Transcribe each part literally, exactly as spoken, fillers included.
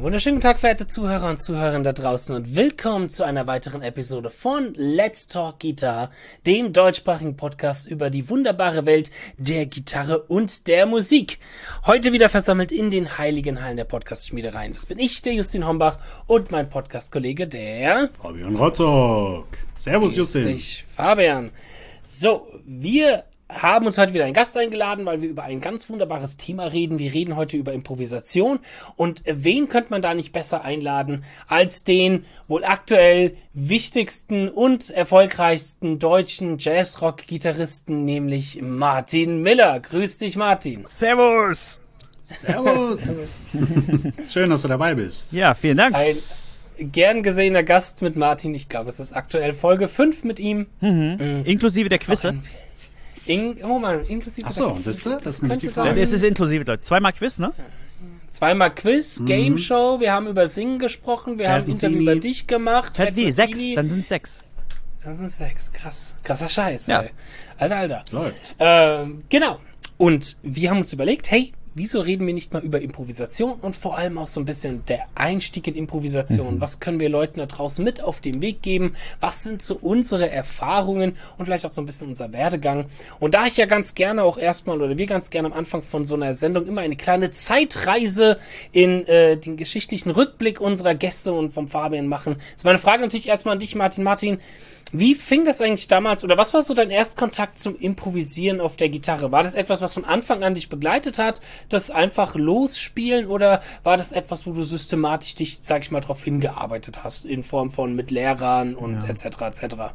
Wunderschönen guten Tag, verehrte Zuhörer und Zuhörerinnen da draußen und willkommen zu einer weiteren Episode von Let's Talk Guitar, dem deutschsprachigen Podcast über die wunderbare Welt der Gitarre und der Musik. Heute wieder versammelt in den heiligen Hallen der Podcast-Schmiedereien. Das bin ich, der Justin Hombach, und mein Podcast-Kollege, der Fabian Rotzog. Servus, Justin. Dich, Fabian. So, wir haben uns heute wieder einen Gast eingeladen, weil wir über ein ganz wunderbares Thema reden. Wir reden heute über Improvisation. Und wen könnte man da nicht besser einladen als den wohl aktuell wichtigsten und erfolgreichsten deutschen Jazzrock-Gitarristen, nämlich Martin Miller. Grüß dich, Martin. Servus. Servus. Schön, dass du dabei bist. Ja, vielen Dank. Ein gern gesehener Gast mit Martin. Ich glaube, es ist aktuell Folge fünf mit ihm. Mhm. Mhm. Inklusive der Quizze. In, oh man, inklusive. Achso, siehst du? Das ist nämlich die Ja, Frage. es ist inklusive, Leute. Zweimal Quiz, ne? Zweimal Quiz, Mhm. Game Show, wir haben über Singen gesprochen, wir haben ein Interview Fantini. über dich gemacht. Fett wie, sechs, Fantini. dann sind sechs. Das sind sechs, krass. Krasser Scheiß, Ja. ey. Alter, Alter. Läuft. Ähm, genau. Und wir haben uns überlegt, hey, wieso reden wir nicht mal über Improvisation und vor allem auch so ein bisschen der Einstieg in Improvisation? Mhm. Was können wir Leuten da draußen mit auf den Weg geben? Was sind so unsere Erfahrungen und vielleicht auch so ein bisschen unser Werdegang? Und da ich ja ganz gerne auch erstmal oder wir ganz gerne am Anfang von so einer Sendung immer eine kleine Zeitreise in äh, den geschichtlichen Rückblick unserer Gäste und vom Fabian machen, ist meine Frage natürlich erstmal an dich, Martin. Martin, wie fing das eigentlich damals, oder was war so dein Erstkontakt zum Improvisieren auf der Gitarre? War das etwas, was von Anfang an dich begleitet hat, das einfach losspielen, oder war das etwas, wo du systematisch dich, sag ich mal, darauf hingearbeitet hast, in Form von mit Lehrern und Ja. et cetera et cetera?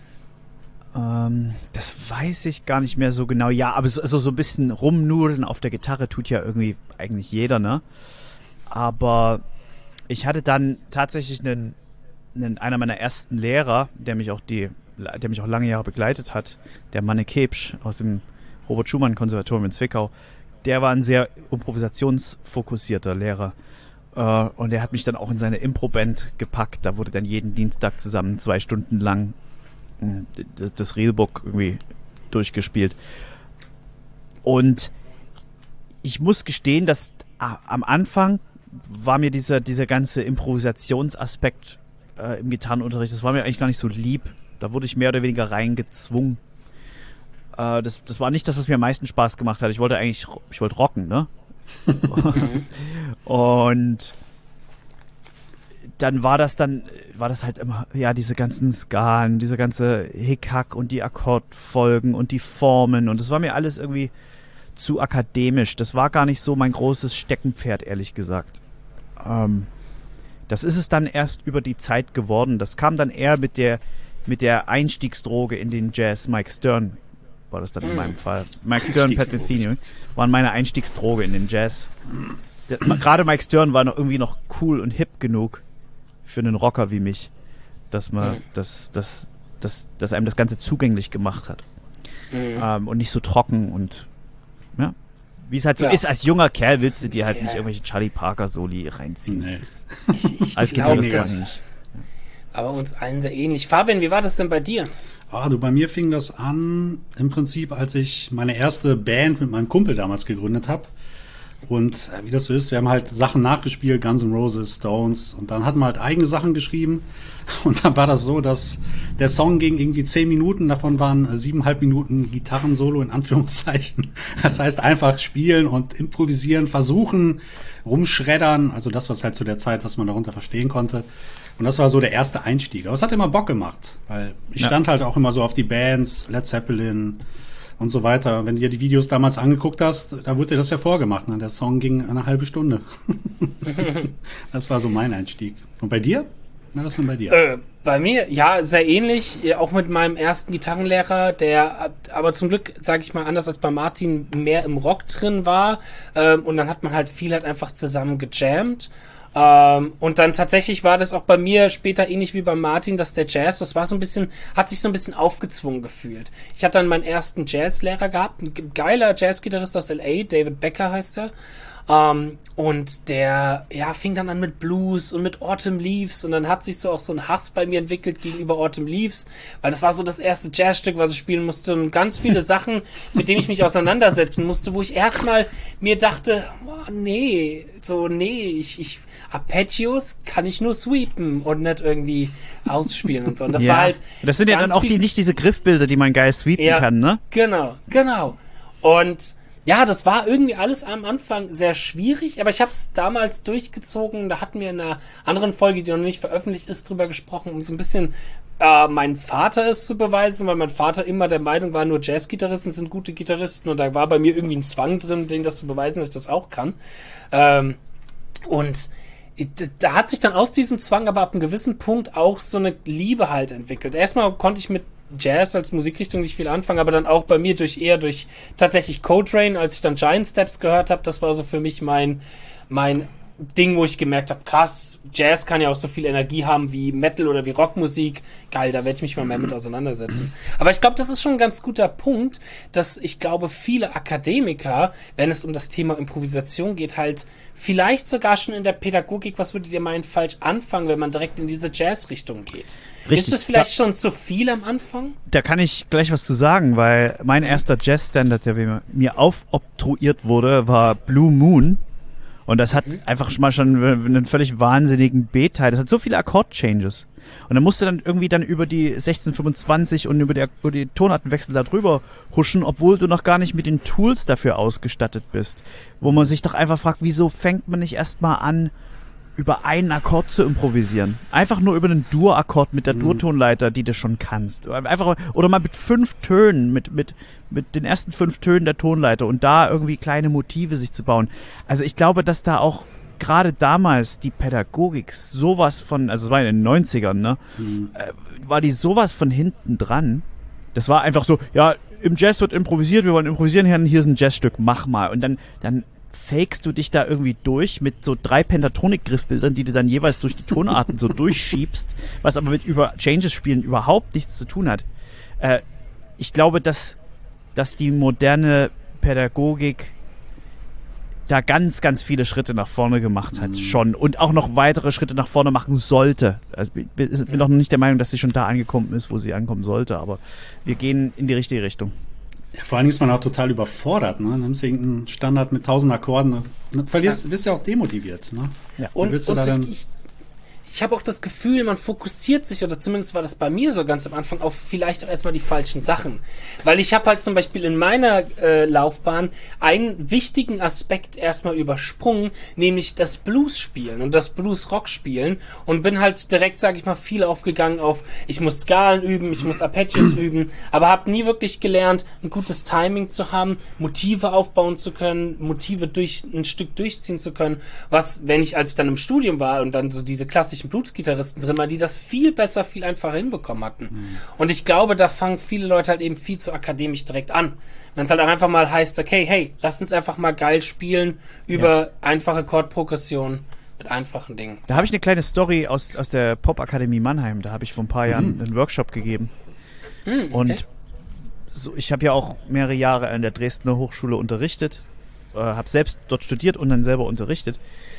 Ähm, das weiß ich gar nicht mehr so genau. Ja, aber so, also so ein bisschen rumnudeln auf der Gitarre tut ja irgendwie eigentlich jeder, ne? Aber ich hatte dann tatsächlich einen, einen einer meiner ersten Lehrer, der mich auch die, der mich auch lange Jahre begleitet hat, der Manne Kebsch aus dem Robert-Schumann-Konservatorium in Zwickau. Der war ein sehr improvisationsfokussierter Lehrer. Äh, und der hat mich dann auch in seine Impro-Band gepackt. Da wurde dann jeden Dienstag zusammen zwei Stunden lang mh, das, das Reelbook irgendwie durchgespielt. Und ich muss gestehen, dass ah, am Anfang war mir dieser, dieser ganze Improvisationsaspekt äh, im Gitarrenunterricht, das war mir eigentlich gar nicht so lieb. Da wurde ich mehr oder weniger reingezwungen. Äh, das, das war nicht das, was mir am meisten Spaß gemacht hat. Ich wollte eigentlich, ich wollte rocken, ne? Und dann war das dann, war das halt immer, ja, diese ganzen Skalen, diese ganze Hickhack und die Akkordfolgen und die Formen, und das war mir alles irgendwie zu akademisch. Das war gar nicht so mein großes Steckenpferd, ehrlich gesagt. Ähm, das ist es dann erst über die Zeit geworden. Das kam dann eher mit der, mit der Einstiegsdroge in den Jazz. Mike Stern war das dann in meinem Fall. Mike Stern und Pat Metheny waren meine Einstiegsdroge in den Jazz. Der, gerade Mike Stern war noch irgendwie noch cool und hip genug für einen Rocker wie mich, dass man, mhm. dass, dass, dass, dass einem das Ganze zugänglich gemacht hat. Mhm. Ähm, und nicht so trocken und ja. Wie es halt so ja. ist, als junger Kerl willst du dir halt ja. nicht irgendwelche Charlie Parker-Soli reinziehen. Nee. Das ist Ich, ich als glaube, Gitarrist das, nicht. aber uns allen sehr ähnlich. Fabian, wie war das denn bei dir? Ah, du, bei mir fing das an, im Prinzip, als ich meine erste Band mit meinem Kumpel damals gegründet habe. Und äh, wie das so ist, wir haben halt Sachen nachgespielt, Guns N' Roses, Stones, und dann hatten wir halt eigene Sachen geschrieben. Und dann war das so, dass der Song ging irgendwie zehn Minuten, davon waren äh, siebeneinhalb Minuten Gitarrensolo in Anführungszeichen. Das heißt einfach spielen und improvisieren, versuchen, rumschreddern, also das, was halt zu der Zeit, was man darunter verstehen konnte. Und das war so der erste Einstieg. Aber es hat immer Bock gemacht, weil ich Ja. stand halt auch immer so auf die Bands, Led Zeppelin und so weiter. Wenn du dir die Videos damals angeguckt hast, da wurde dir das ja vorgemacht. Ne? Der Song ging eine halbe Stunde. Das war so mein Einstieg. Und bei dir? Na, was ist denn bei dir? Äh, bei mir, ja, sehr ähnlich. Ja, auch mit meinem ersten Gitarrenlehrer, der aber zum Glück, sage ich mal, anders als bei Martin, mehr im Rock drin war. Ähm, und dann hat man halt viel halt einfach zusammen gejammt. Ähm, und dann tatsächlich war das auch bei mir später ähnlich wie bei Martin, dass der Jazz, das war so ein bisschen, hat sich so ein bisschen aufgezwungen gefühlt. Ich hatte dann meinen ersten Jazzlehrer gehabt, ein geiler Jazzgitarrist aus L A, David Becker heißt er. Ähm, und der, ja, fing dann an mit Blues und mit Autumn Leaves und dann hat sich so auch so ein Hass bei mir entwickelt gegenüber Autumn Leaves, weil das war so das erste Jazzstück, was ich spielen musste und ganz viele Sachen, mit denen ich mich auseinandersetzen musste, wo ich erstmal mir dachte, oh, nee, so, nee, ich, ich, Arpeggios kann ich nur sweepen und nicht irgendwie ausspielen und so. Und das ja. war halt. Das sind ja dann auch die, nicht diese Griffbilder, die man geil sweepen ja, kann, ne? Genau, genau. Und ja, das war irgendwie alles am Anfang sehr schwierig, aber ich habe es damals durchgezogen. Da hatten wir in einer anderen Folge, die noch nicht veröffentlicht ist, drüber gesprochen, um so ein bisschen äh, meinen Vater es zu beweisen, weil mein Vater immer der Meinung war, nur Jazzgitarristen sind gute Gitarristen und da war bei mir irgendwie ein Zwang drin, denen das zu beweisen, dass ich das auch kann. Ähm, und da hat sich dann aus diesem Zwang aber ab einem gewissen Punkt auch so eine Liebe halt entwickelt. Erstmal konnte ich mit Jazz als Musikrichtung nicht viel anfangen, aber dann auch bei mir durch eher durch tatsächlich Coltrane, als ich dann Giant Steps gehört habe, das war so für mich mein mein Ding, wo ich gemerkt habe, krass, Jazz kann ja auch so viel Energie haben wie Metal oder wie Rockmusik. Geil, da werde ich mich mal mehr mit auseinandersetzen. Aber ich glaube, das ist schon ein ganz guter Punkt, dass ich glaube, viele Akademiker, wenn es um das Thema Improvisation geht, halt vielleicht sogar schon in der Pädagogik, was würdet ihr meinen, falsch anfangen, wenn man direkt in diese Jazz-Richtung geht? Richtig. Ist das vielleicht ja. schon zu viel am Anfang? Da kann ich gleich was zu sagen, weil mein erster Jazz-Standard, der mir aufobtruiert wurde, war Blue Moon. Und das hat mhm. einfach schon mal schon einen völlig wahnsinnigen B-Teil. Das hat so viele Akkord-Changes. Und dann musst du dann irgendwie dann über die sechzehn fünfundzwanzig und über die, über die Tonartenwechsel da drüber huschen, obwohl du noch gar nicht mit den Tools dafür ausgestattet bist. Wo man sich doch einfach fragt, wieso fängt man nicht erstmal an, über einen Akkord zu improvisieren? Einfach nur über einen Dur-Akkord mit der mhm. Dur-Tonleiter, die du schon kannst. Einfach, oder mal mit fünf Tönen, mit, mit, mit den ersten fünf Tönen der Tonleiter und da irgendwie kleine Motive sich zu bauen. Also ich glaube, dass da auch gerade damals die Pädagogik sowas von, also es war in den neunzigern, ne, mhm. äh, war die sowas von hinten dran. Das war einfach so, ja, im Jazz wird improvisiert, wir wollen improvisieren, hier ist ein Jazzstück, mach mal. Und dann, dann fakest du dich da irgendwie durch mit so drei Pentatonik-Griffbildern, die du dann jeweils durch die Tonarten so durchschiebst, was aber mit über Changes-Spielen überhaupt nichts zu tun hat. Äh, ich glaube, dass, dass die moderne Pädagogik da ganz, ganz viele Schritte nach vorne gemacht hat, mhm. schon. Und auch noch weitere Schritte nach vorne machen sollte. Also ich bin ja. noch nicht der Meinung, dass sie schon da angekommen ist, wo sie ankommen sollte, aber wir gehen in die richtige Richtung. Ja, vor allem ist man auch total überfordert, ne? Nimmst du irgendeinen Standard mit tausend Akkorden, ne? Verlierst, ja. Bist ja auch demotiviert, ne? Ja. Und, und da dann ich, ich habe auch das Gefühl, man fokussiert sich, oder zumindest war das bei mir so ganz am Anfang, auf vielleicht auch erstmal die falschen Sachen. Weil ich habe halt zum Beispiel in meiner äh, Laufbahn einen wichtigen Aspekt erstmal übersprungen, nämlich das Blues-Spielen und das Blues-Rock-Spielen und bin halt direkt, sage ich mal, viel aufgegangen auf, ich muss Skalen üben, ich muss Arpeggios üben, aber habe nie wirklich gelernt, ein gutes Timing zu haben, Motive aufbauen zu können, Motive durch ein Stück durchziehen zu können, was, wenn ich, als ich dann im Studium war und dann so diese klassischen Blues-Gitarristen drin waren, die das viel besser, viel einfacher hinbekommen hatten. Mhm. Und ich glaube, da fangen viele Leute halt eben viel zu akademisch direkt an. Wenn es halt auch einfach mal heißt, okay, hey, lass uns einfach mal geil spielen über ja. einfache Chordprogression mit einfachen Dingen. Da habe ich eine kleine Story aus, aus der Popakademie Mannheim. Da habe ich vor ein paar mhm. Jahren einen Workshop gegeben. Mhm, okay. Und so, ich habe ja auch mehrere Jahre an der Dresdner Hochschule unterrichtet, äh, habe selbst dort studiert und dann selber unterrichtet.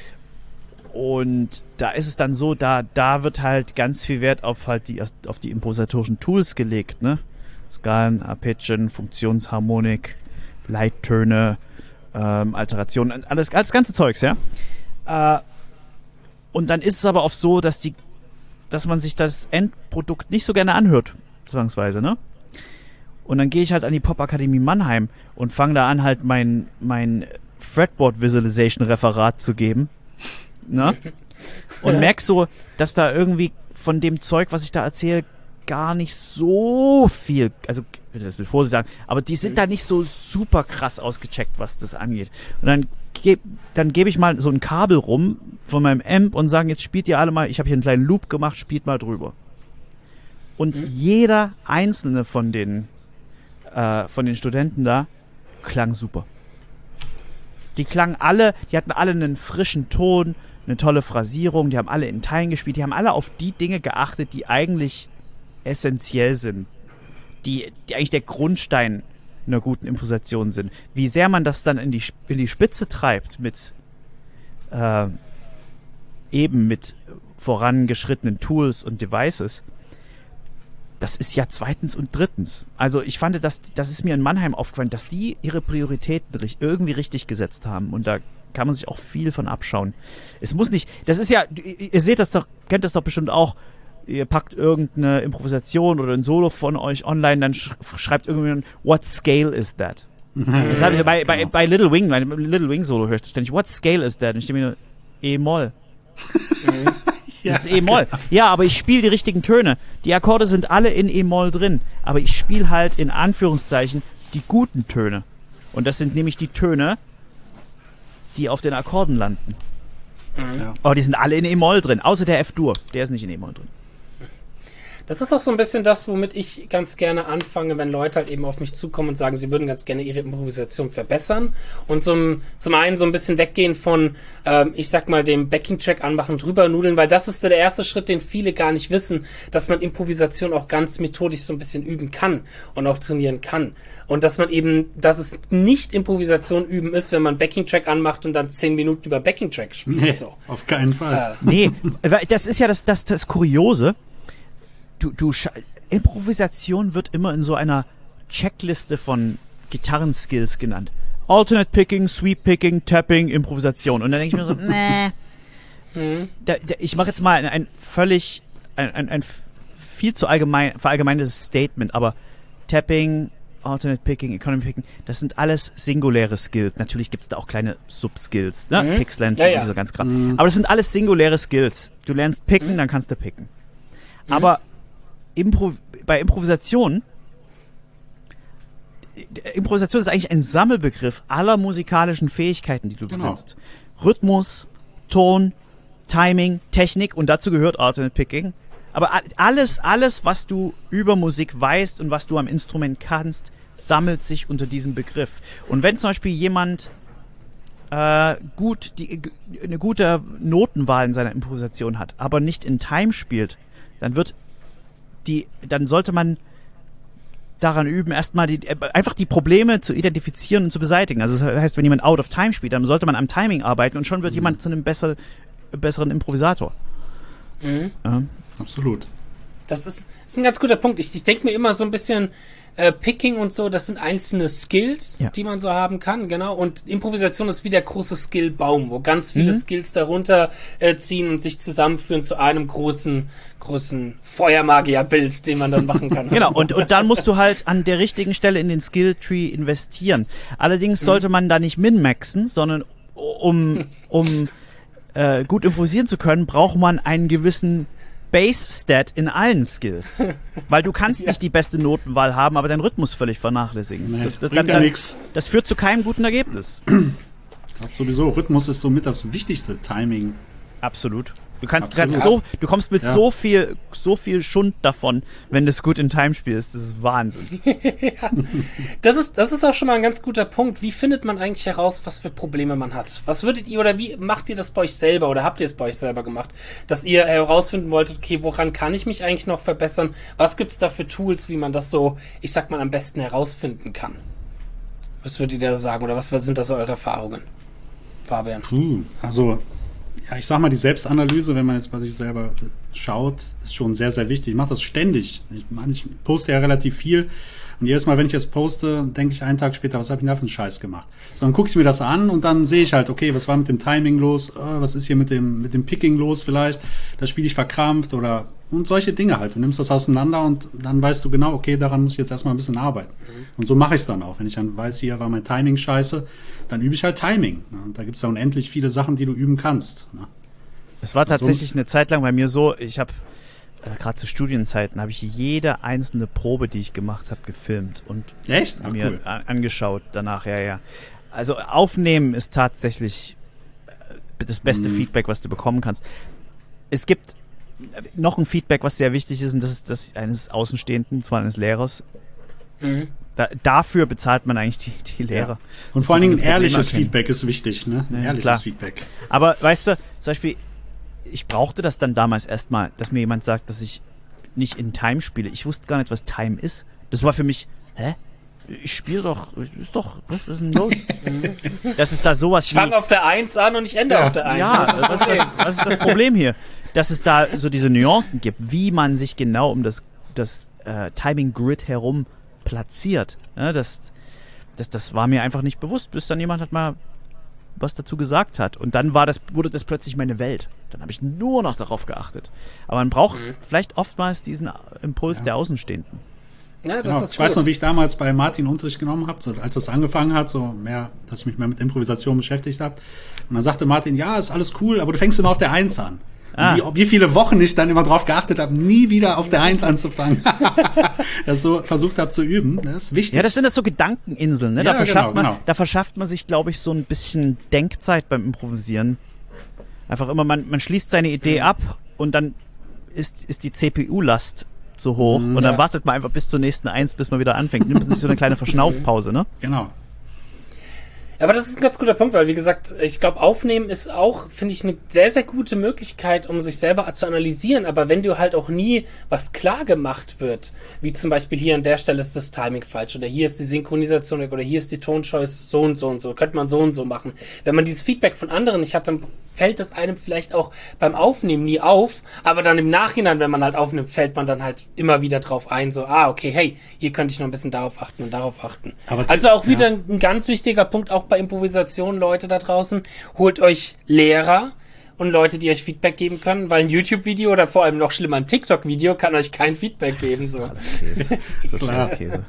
Und da ist es dann so, da, da wird halt ganz viel Wert auf halt die, auf die improvisatorischen Tools gelegt, ne? Skalen, Arpeggien, Funktionsharmonik, Leittöne, ähm, Alterationen, alles, alles ganze Zeugs, ja? Äh, und dann ist es aber oft so, dass die, dass man sich das Endprodukt nicht so gerne anhört, zwangsweise, ne? Und dann gehe ich halt an die Popakademie Mannheim und fange da an, halt mein, mein Fretboard Visualization Referat zu geben. Ne? Und ja. merk so, dass da irgendwie von dem Zeug, was ich da erzähle, gar nicht so viel, also ich will das mit Vorsicht sagen, aber die sind mhm. da nicht so super krass ausgecheckt, was das angeht. Und dann gebe dann geb ich mal so ein Kabel rum von meinem Amp und sagen, jetzt spielt ihr alle mal, ich habe hier einen kleinen Loop gemacht, spielt mal drüber. Und mhm. jeder einzelne von den äh, von den Studenten da klang super. Die klangen alle, die hatten alle einen frischen Ton, eine tolle Phrasierung, die haben alle in Teilen gespielt, die haben alle auf die Dinge geachtet, die eigentlich essentiell sind, die, die eigentlich der Grundstein einer guten Improvisation sind. Wie sehr man das dann in die, in die Spitze treibt mit äh, eben mit vorangeschrittenen Tools und Devices. Das ist ja zweitens und drittens. Also ich fand, dass, das ist mir in Mannheim aufgefallen, dass die ihre Prioritäten irgendwie richtig gesetzt haben. Und da kann man sich auch viel von abschauen. Es muss nicht, das ist ja, ihr seht das doch, kennt das doch bestimmt auch, ihr packt irgendeine Improvisation oder ein Solo von euch online, dann sch schreibt irgendjemand, what scale is that? Das habe ich bei, bei, bei Little Wing, bei Little Wing Solo hörst du ständig, what scale is that? Und ich denke mir nur, E-Moll. Ja, das ist E-Moll. Ja, aber ich spiele die richtigen Töne. Die Akkorde sind alle in E-Moll drin. Aber ich spiele halt in Anführungszeichen die guten Töne. Und das sind nämlich die Töne, die auf den Akkorden landen. Ja. Aber die sind alle in E-Moll drin. Außer der F-Dur. Der ist nicht in E-Moll drin. Das ist auch so ein bisschen das, womit ich ganz gerne anfange, wenn Leute halt eben auf mich zukommen und sagen, sie würden ganz gerne ihre Improvisation verbessern und zum, zum einen so ein bisschen weggehen von, ähm, ich sag mal, dem Backing-Track anmachen, drüber nudeln, weil das ist so der erste Schritt, den viele gar nicht wissen, dass man Improvisation auch ganz methodisch so ein bisschen üben kann und auch trainieren kann. Und dass man eben, dass es nicht Improvisation üben ist, wenn man Backing-Track anmacht und dann zehn Minuten über Backing-Track spielt. Nee, so. auf keinen Fall. Äh, Nee, weil das ist ja das, das, das Kuriose. Du, du, Improvisation wird immer in so einer Checkliste von Gitarrenskills genannt. Alternate Picking, Sweep Picking, Tapping, Improvisation. Und dann denke ich mir so, nee. hm. Da, da, ich mache jetzt mal ein, ein völlig, ein, ein, ein viel zu allgemein, verallgemeinertes Statement, aber Tapping, Alternate Picking, Economy Picking, das sind alles singuläre Skills. Natürlich gibt es da auch kleine Subskills, ne? Mhm. Pixland Ja, ja. und dieser ganz Kram. Aber das sind alles singuläre Skills. Du lernst picken, Mhm. dann kannst du picken. Aber Impro bei Improvisation, Improvisation ist eigentlich ein Sammelbegriff aller musikalischen Fähigkeiten, die du Genau. besitzt. Rhythmus, Ton, Timing, Technik und dazu gehört Alternate Picking. Aber a- alles, alles, was du über Musik weißt und was du am Instrument kannst, sammelt sich unter diesem Begriff. Und wenn zum Beispiel jemand äh, gut die, eine gute Notenwahl in seiner Improvisation hat, aber nicht in Time spielt, dann wird die, dann sollte man daran üben, erstmal die, äh, einfach die Probleme zu identifizieren und zu beseitigen. Also das heißt, wenn jemand out of time spielt, dann sollte man am Timing arbeiten und schon wird Mhm. jemand zu einem besser, besseren Improvisator. Mhm. Ja. Absolut. Das ist, ist ein ganz guter Punkt. Ich, ich denke mir immer so ein bisschen, äh, Picking und so, das sind einzelne Skills, Ja. die man so haben kann, genau. Und Improvisation ist wie der große Skillbaum, wo ganz viele Mhm. Skills darunter äh, ziehen und sich zusammenführen zu einem großen, großen Feuermagier-Bild, den man dann machen kann. Genau, und, und dann musst du halt an der richtigen Stelle in den Skilltree investieren. Allerdings sollte man da nicht min-maxen, sondern um, um äh, gut improvisieren zu können, braucht man einen gewissen Base-Stat in allen Skills. Weil du kannst Ja. nicht die beste Notenwahl haben, aber deinen Rhythmus völlig vernachlässigen. Nee, das, das, bringt ja dann- nix. das führt zu keinem guten Ergebnis. Ich glaub sowieso, Rhythmus ist somit das wichtigste. Timing. Absolut. Du kannst, Absolut. kannst so, du kommst mit Ja. so viel, so viel Schund davon, wenn du es gut in Time spielst. Das ist Wahnsinn. Das ist, das ist auch schon mal ein ganz guter Punkt. Wie findet man eigentlich heraus, was für Probleme man hat? Was würdet ihr oder wie macht ihr das bei euch selber oder habt ihr es bei euch selber gemacht, dass ihr herausfinden wolltet, okay, woran kann ich mich eigentlich noch verbessern? Was gibt's da für Tools, wie man das so, ich sag mal, am besten herausfinden kann? Was würdet ihr da sagen oder was sind da so eure Erfahrungen? Fabian. Puh, also, ja, ich sag mal, die Selbstanalyse, wenn man jetzt bei sich selber äh, schaut, ist schon sehr, sehr wichtig. Ich mache das ständig. Ich meine, ich poste ja relativ viel. Und jedes Mal, wenn ich das poste, denke ich einen Tag später, was habe ich denn da für einen Scheiß gemacht? So, dann gucke ich mir das an und dann sehe ich halt, okay, was war mit dem Timing los? Äh, was ist hier mit dem, mit dem Picking los vielleicht? Das spiele ich verkrampft oder und solche Dinge halt. Du nimmst das auseinander und dann weißt du genau, okay, daran muss ich jetzt erstmal ein bisschen arbeiten. Und so mache ich es dann auch. Wenn ich dann weiß, hier war mein Timing scheiße, dann übe ich halt Timing. Ne? Und da gibt es ja unendlich viele Sachen, die du üben kannst. Ne? Es war tatsächlich eine Zeit lang bei mir so, ich habe äh, gerade zu Studienzeiten, habe ich jede einzelne Probe, die ich gemacht habe, gefilmt und Echt? Ah, mir cool. a- angeschaut danach, ja, ja. Also aufnehmen ist tatsächlich äh, das beste Mhm. Feedback, was du bekommen kannst. Es gibt äh, noch ein Feedback, was sehr wichtig ist, und das ist das eines Außenstehenden, zwar eines Lehrers. Mhm. Da, dafür bezahlt man eigentlich die, die Lehrer. Und dass vor allen sie Dingen diese Probleme ehrliches erkennen. Feedback ist wichtig. Ne? Ja, ehrliches klar. Feedback. Aber weißt du, zum Beispiel, ich brauchte das dann damals erstmal, dass mir jemand sagt, dass ich nicht in Time spiele. Ich wusste gar nicht, was Time ist. Das war für mich, hä? ich spiele doch, ist doch, was ist denn los? Das ist da sowas Ich fange auf der eins an und ich ende Ja. auf der eins. Ja, Das ist das was ist, das, Problem. was ist das Problem hier? Dass es da so diese Nuancen gibt, wie man sich genau um das, das äh, Timing-Grid herum platziert. Ja, das, das, das war mir einfach nicht bewusst, bis dann jemand hat mal was dazu gesagt hat. Und dann war das, wurde das plötzlich meine Welt. Dann habe ich nur noch darauf geachtet. Aber man braucht Mhm. vielleicht oftmals diesen Impuls Ja. der Außenstehenden. Ja, das Genau. ist Ich weiß gut. noch, wie ich damals bei Martin Unterricht genommen habe, so, als das angefangen hat, so mehr, dass ich mich mehr mit Improvisation beschäftigt habe. Und dann sagte Martin, ja, ist alles cool, aber du fängst immer auf der Eins an. Ah. Wie, wie viele Wochen ich dann immer drauf geachtet habe, nie wieder auf der Eins anzufangen. Das so versucht habe zu üben. Das ist wichtig. Ja, das sind das so Gedankeninseln, ne? Da, Ja, verschafft genau, man, genau. da verschafft man sich, glaube ich, so ein bisschen Denkzeit beim Improvisieren. Einfach immer, man, man schließt seine Idee ab und dann ist, ist die C P U-Last so hoch und dann Ja. wartet man einfach bis zur nächsten Eins, bis man wieder anfängt. Nimmt man sich so eine kleine Verschnaufpause, ne? Genau. Aber das ist ein ganz guter Punkt, weil wie gesagt, ich glaube, Aufnehmen ist auch, finde ich, eine sehr, sehr gute Möglichkeit, um sich selber zu analysieren. Aber wenn du halt auch nie was klar gemacht wird, wie zum Beispiel hier an der Stelle ist das Timing falsch oder hier ist die Synchronisation weg oder hier ist die Tonchoice so und so und so, könnte man so und so machen. Wenn man dieses Feedback von anderen nicht hat, dann fällt das einem vielleicht auch beim Aufnehmen nie auf, aber dann im Nachhinein, wenn man halt aufnimmt, fällt man dann halt immer wieder drauf ein, so, ah, okay, hey, hier könnte ich noch ein bisschen darauf achten und darauf achten. Aber also auch wieder ja. ein ganz wichtiger Punkt, auch bei Improvisation, Leute da draußen, holt euch Lehrer und Leute, die euch Feedback geben können, weil ein YouTube-Video oder vor allem noch schlimmer ein TikTok-Video kann euch kein Feedback geben. So. Alles Käse. Das ist wirklich Klar. alles Käse.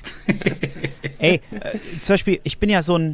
Ey, äh, zum Beispiel, ich bin ja so ein,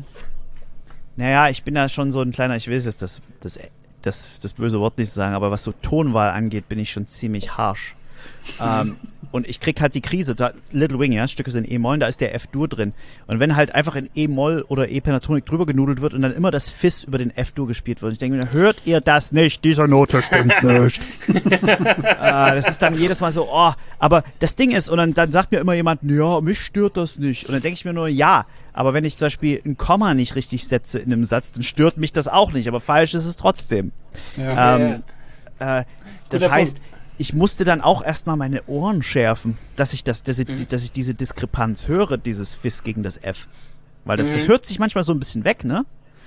naja, ich bin ja schon so ein kleiner, ich will jetzt das, das, das, das böse Wort nicht sagen, aber was so Tonwahl angeht, bin ich schon ziemlich harsh. ähm, und ich krieg halt die Krise, da, Little Wing, ja, Stücke sind E-Moll, da ist der F-Dur drin. Und wenn halt einfach in E-Moll oder E-Pentatonik drüber genudelt wird und dann immer das Fis über den F-Dur gespielt wird, ich denke mir, hört ihr das nicht? Dieser Note stimmt nicht. äh, das ist dann jedes Mal so, oh, aber das Ding ist, und dann, dann sagt mir immer jemand, ja, mich stört das nicht. Und dann denke ich mir nur, ja, aber wenn ich zum Beispiel ein Komma nicht richtig setze in einem Satz, dann stört mich das auch nicht, aber falsch ist es trotzdem. Ja. Ähm, äh, das Guter heißt, Punkt. ich musste dann auch erstmal meine Ohren schärfen, dass ich das, dass ich, Mhm. dass ich diese Diskrepanz höre, dieses Fis gegen das F. Weil das, das Mhm. hört sich manchmal so ein bisschen weg, ne?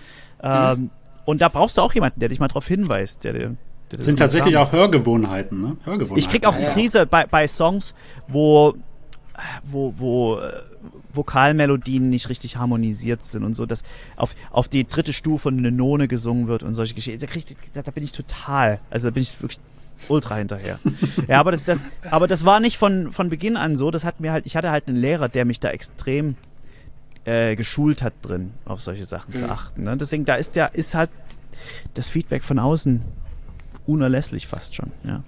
Ähm, und da brauchst du auch jemanden, der dich mal drauf hinweist, der dir. Der das Das sind immer tatsächlich sagt. auch Hörgewohnheiten, ne? Hörgewohnheiten. Ich krieg auch die Ja. Krise bei, bei Songs, wo, wo, wo äh, Vokalmelodien nicht richtig harmonisiert sind und so, dass auf, auf die dritte Stufe eine None gesungen wird und solche Geschichten. Da, krieg ich, da, da bin ich total, also da bin ich wirklich ultra hinterher. Ja, aber das, das, aber das war nicht von, von Beginn an so. Das hat mir halt, ich hatte halt einen Lehrer, der mich da extrem äh, geschult hat drin, auf solche Sachen zu Mhm. achten. Ne? Deswegen, da ist der, ist halt das Feedback von außen unerlässlich fast schon, ja.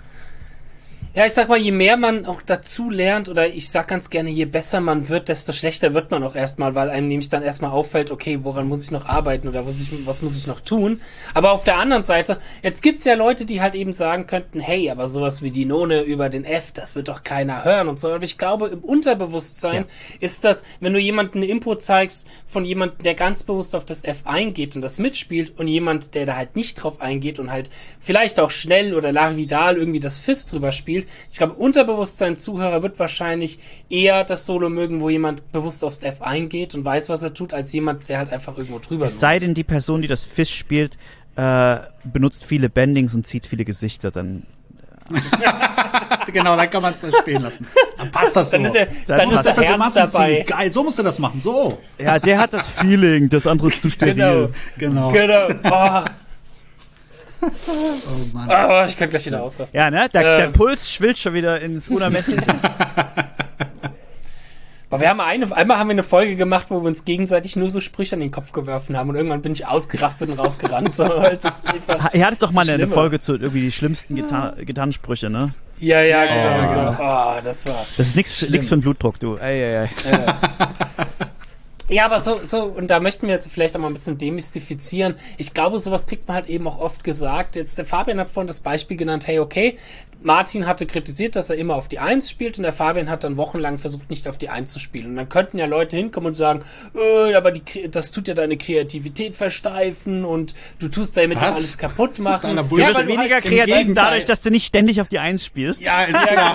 Ja, ich sag mal, je mehr man auch dazu lernt, oder ich sag ganz gerne, je besser man wird, desto schlechter wird man auch erstmal, weil einem nämlich dann erstmal auffällt, okay, woran muss ich noch arbeiten oder was, ich, was muss ich noch tun? Aber auf der anderen Seite, jetzt gibt's ja Leute, die halt eben sagen könnten, hey, aber sowas wie die None über den F, das wird doch keiner hören und so. Aber ich glaube, im Unterbewusstsein ist das, wenn du jemandem eine Info zeigst von jemandem, der ganz bewusst auf das F eingeht und das mitspielt und jemand, der da halt nicht drauf eingeht und halt vielleicht auch schnell oder larvidal irgendwie das Fist drüber spielt. Ich glaube, Unterbewusstsein Zuhörer wird wahrscheinlich eher das Solo mögen, wo jemand bewusst aufs F eingeht und weiß, was er tut, als jemand, der halt einfach irgendwo drüber Es sei denn, die Person, die das Fisch spielt, äh, benutzt viele Bendings und zieht viele Gesichter, dann Genau, dann kann man es dann stehen lassen. Dann passt das so. Dann ist, er, Dann dann ist passt der Für Herz Grimassen dabei. ziehen. Geil, so musst du das machen. So. ja, der hat das Feeling, das andere ist zu steril. Genau. Genau. Genau. Oh, Oh Mann. oh, ich kann gleich wieder ausrasten. Ja, ne? Der, Ähm. der Puls schwillt schon wieder ins Unermessliche. Aber wir haben eine, einmal haben wir eine Folge gemacht, wo wir uns gegenseitig nur so Sprüche an den Kopf geworfen haben und irgendwann bin ich ausgerastet und rausgerannt. So, weil das ist einfach, Ihr hattet doch mal eine, eine Schlimme. Folge zu irgendwie die schlimmsten Gitar Gitarrensprüche, ne? ja, ja, genau. ja, genau. Oh, das war. Das ist nix, nix für den Blutdruck, du. Ey, ey, ey. Ja, aber so, so, und da möchten wir jetzt vielleicht auch mal ein bisschen demystifizieren. Ich glaube, sowas kriegt man halt eben auch oft gesagt. Jetzt, der Fabian hat vorhin das Beispiel genannt, hey, okay, Martin hatte kritisiert, dass er immer auf die Eins spielt und der Fabian hat dann wochenlang versucht, nicht auf die Eins zu spielen. Und dann könnten ja Leute hinkommen und sagen, äh, aber die, das tut ja deine Kreativität versteifen und du tust damit ja alles kaputt machen. Du bist ja, weniger halt kreativ dadurch, dass du nicht ständig auf die Eins spielst. Ja, ist klar.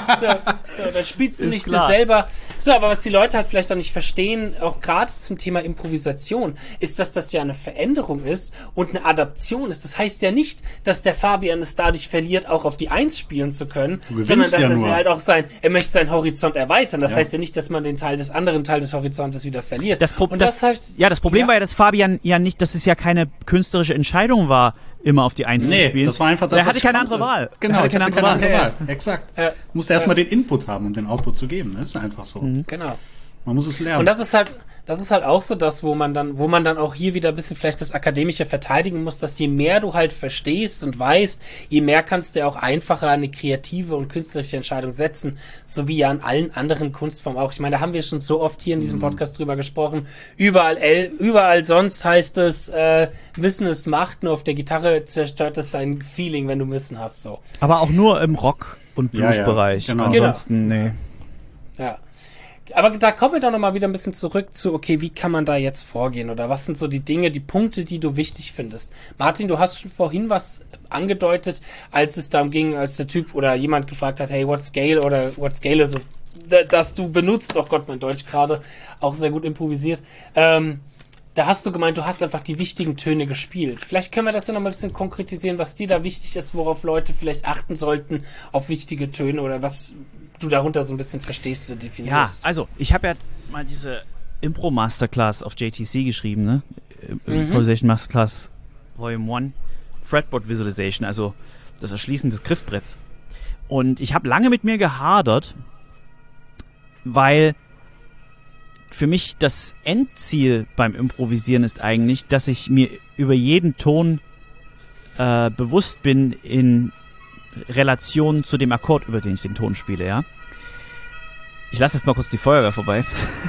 So, so, dann spielst du Ist nicht klar. das selber. So, aber was die Leute halt vielleicht auch nicht verstehen, auch gerade zum Thema Improvisation, ist, dass das ja eine Veränderung ist und eine Adaption ist. Das heißt ja nicht, dass der Fabian es dadurch verliert, auch auf die Eins spielen zu können, Du gewinnst sondern dass ja er nur. halt auch sein, er möchte seinen Horizont erweitern. Das Ja. heißt ja nicht, dass man den Teil des anderen Teil des Horizontes wieder verliert. Das Pro und das, das, halt, ja, das Problem ja. war ja, dass Fabian ja nicht, dass es ja keine künstlerische Entscheidung war, immer auf die Eins zu Nee, spielen. das war einfach das, Er was hatte ich keine konnte. andere Wahl. Genau, er hatte ich keine hatte andere keine Wahl. andere Wahl. Exakt. Ja. Du musst erstmal den Input haben, um den Output zu geben. Das ist einfach so. Genau. Man muss es lernen. Und das ist halt, das ist halt auch so das, wo man dann, wo man dann auch hier wieder ein bisschen vielleicht das Akademische verteidigen muss, dass je mehr du halt verstehst und weißt, je mehr kannst du ja auch einfacher eine kreative und künstlerische Entscheidung setzen, so wie ja an allen anderen Kunstformen auch. Ich meine, da haben wir schon so oft hier in diesem Podcast drüber gesprochen. Überall, el- überall sonst heißt es, äh, Wissen ist Macht, nur auf der Gitarre zerstört es dein Feeling, wenn du Wissen hast, so. Aber auch nur im Rock- und Ja, ja, Blues-Bereich. genau. Ansonsten, nee. Ja. Aber da kommen wir doch nochmal wieder ein bisschen zurück zu, okay, wie kann man da jetzt vorgehen? Oder was sind so die Dinge, die Punkte, die du wichtig findest? Martin, du hast schon vorhin was angedeutet, als es darum ging, als der Typ oder jemand gefragt hat, hey, what scale oder what scale ist es, dass du benutzt? Oh Gott, mein Deutsch gerade, auch sehr gut improvisiert. Ähm, da hast du gemeint, du hast einfach die wichtigen Töne gespielt. Vielleicht können wir das ja noch mal ein bisschen konkretisieren, was dir da wichtig ist, worauf Leute vielleicht achten sollten, auf wichtige Töne oder was du darunter so ein bisschen verstehst oder definierst. Ja, also ich habe ja mal diese Impro Masterclass auf J T C geschrieben, ne? Improvisation Masterclass Volume eins, Fretboard Visualization, also das Erschließen des Griffbretts. Und ich habe lange mit mir gehadert, weil für mich das Endziel beim Improvisieren ist eigentlich, dass ich mir über jeden Ton äh, bewusst bin in Relation zu dem Akkord, über den ich den Ton spiele, ja. Ich lasse jetzt mal kurz die Feuerwehr vorbei.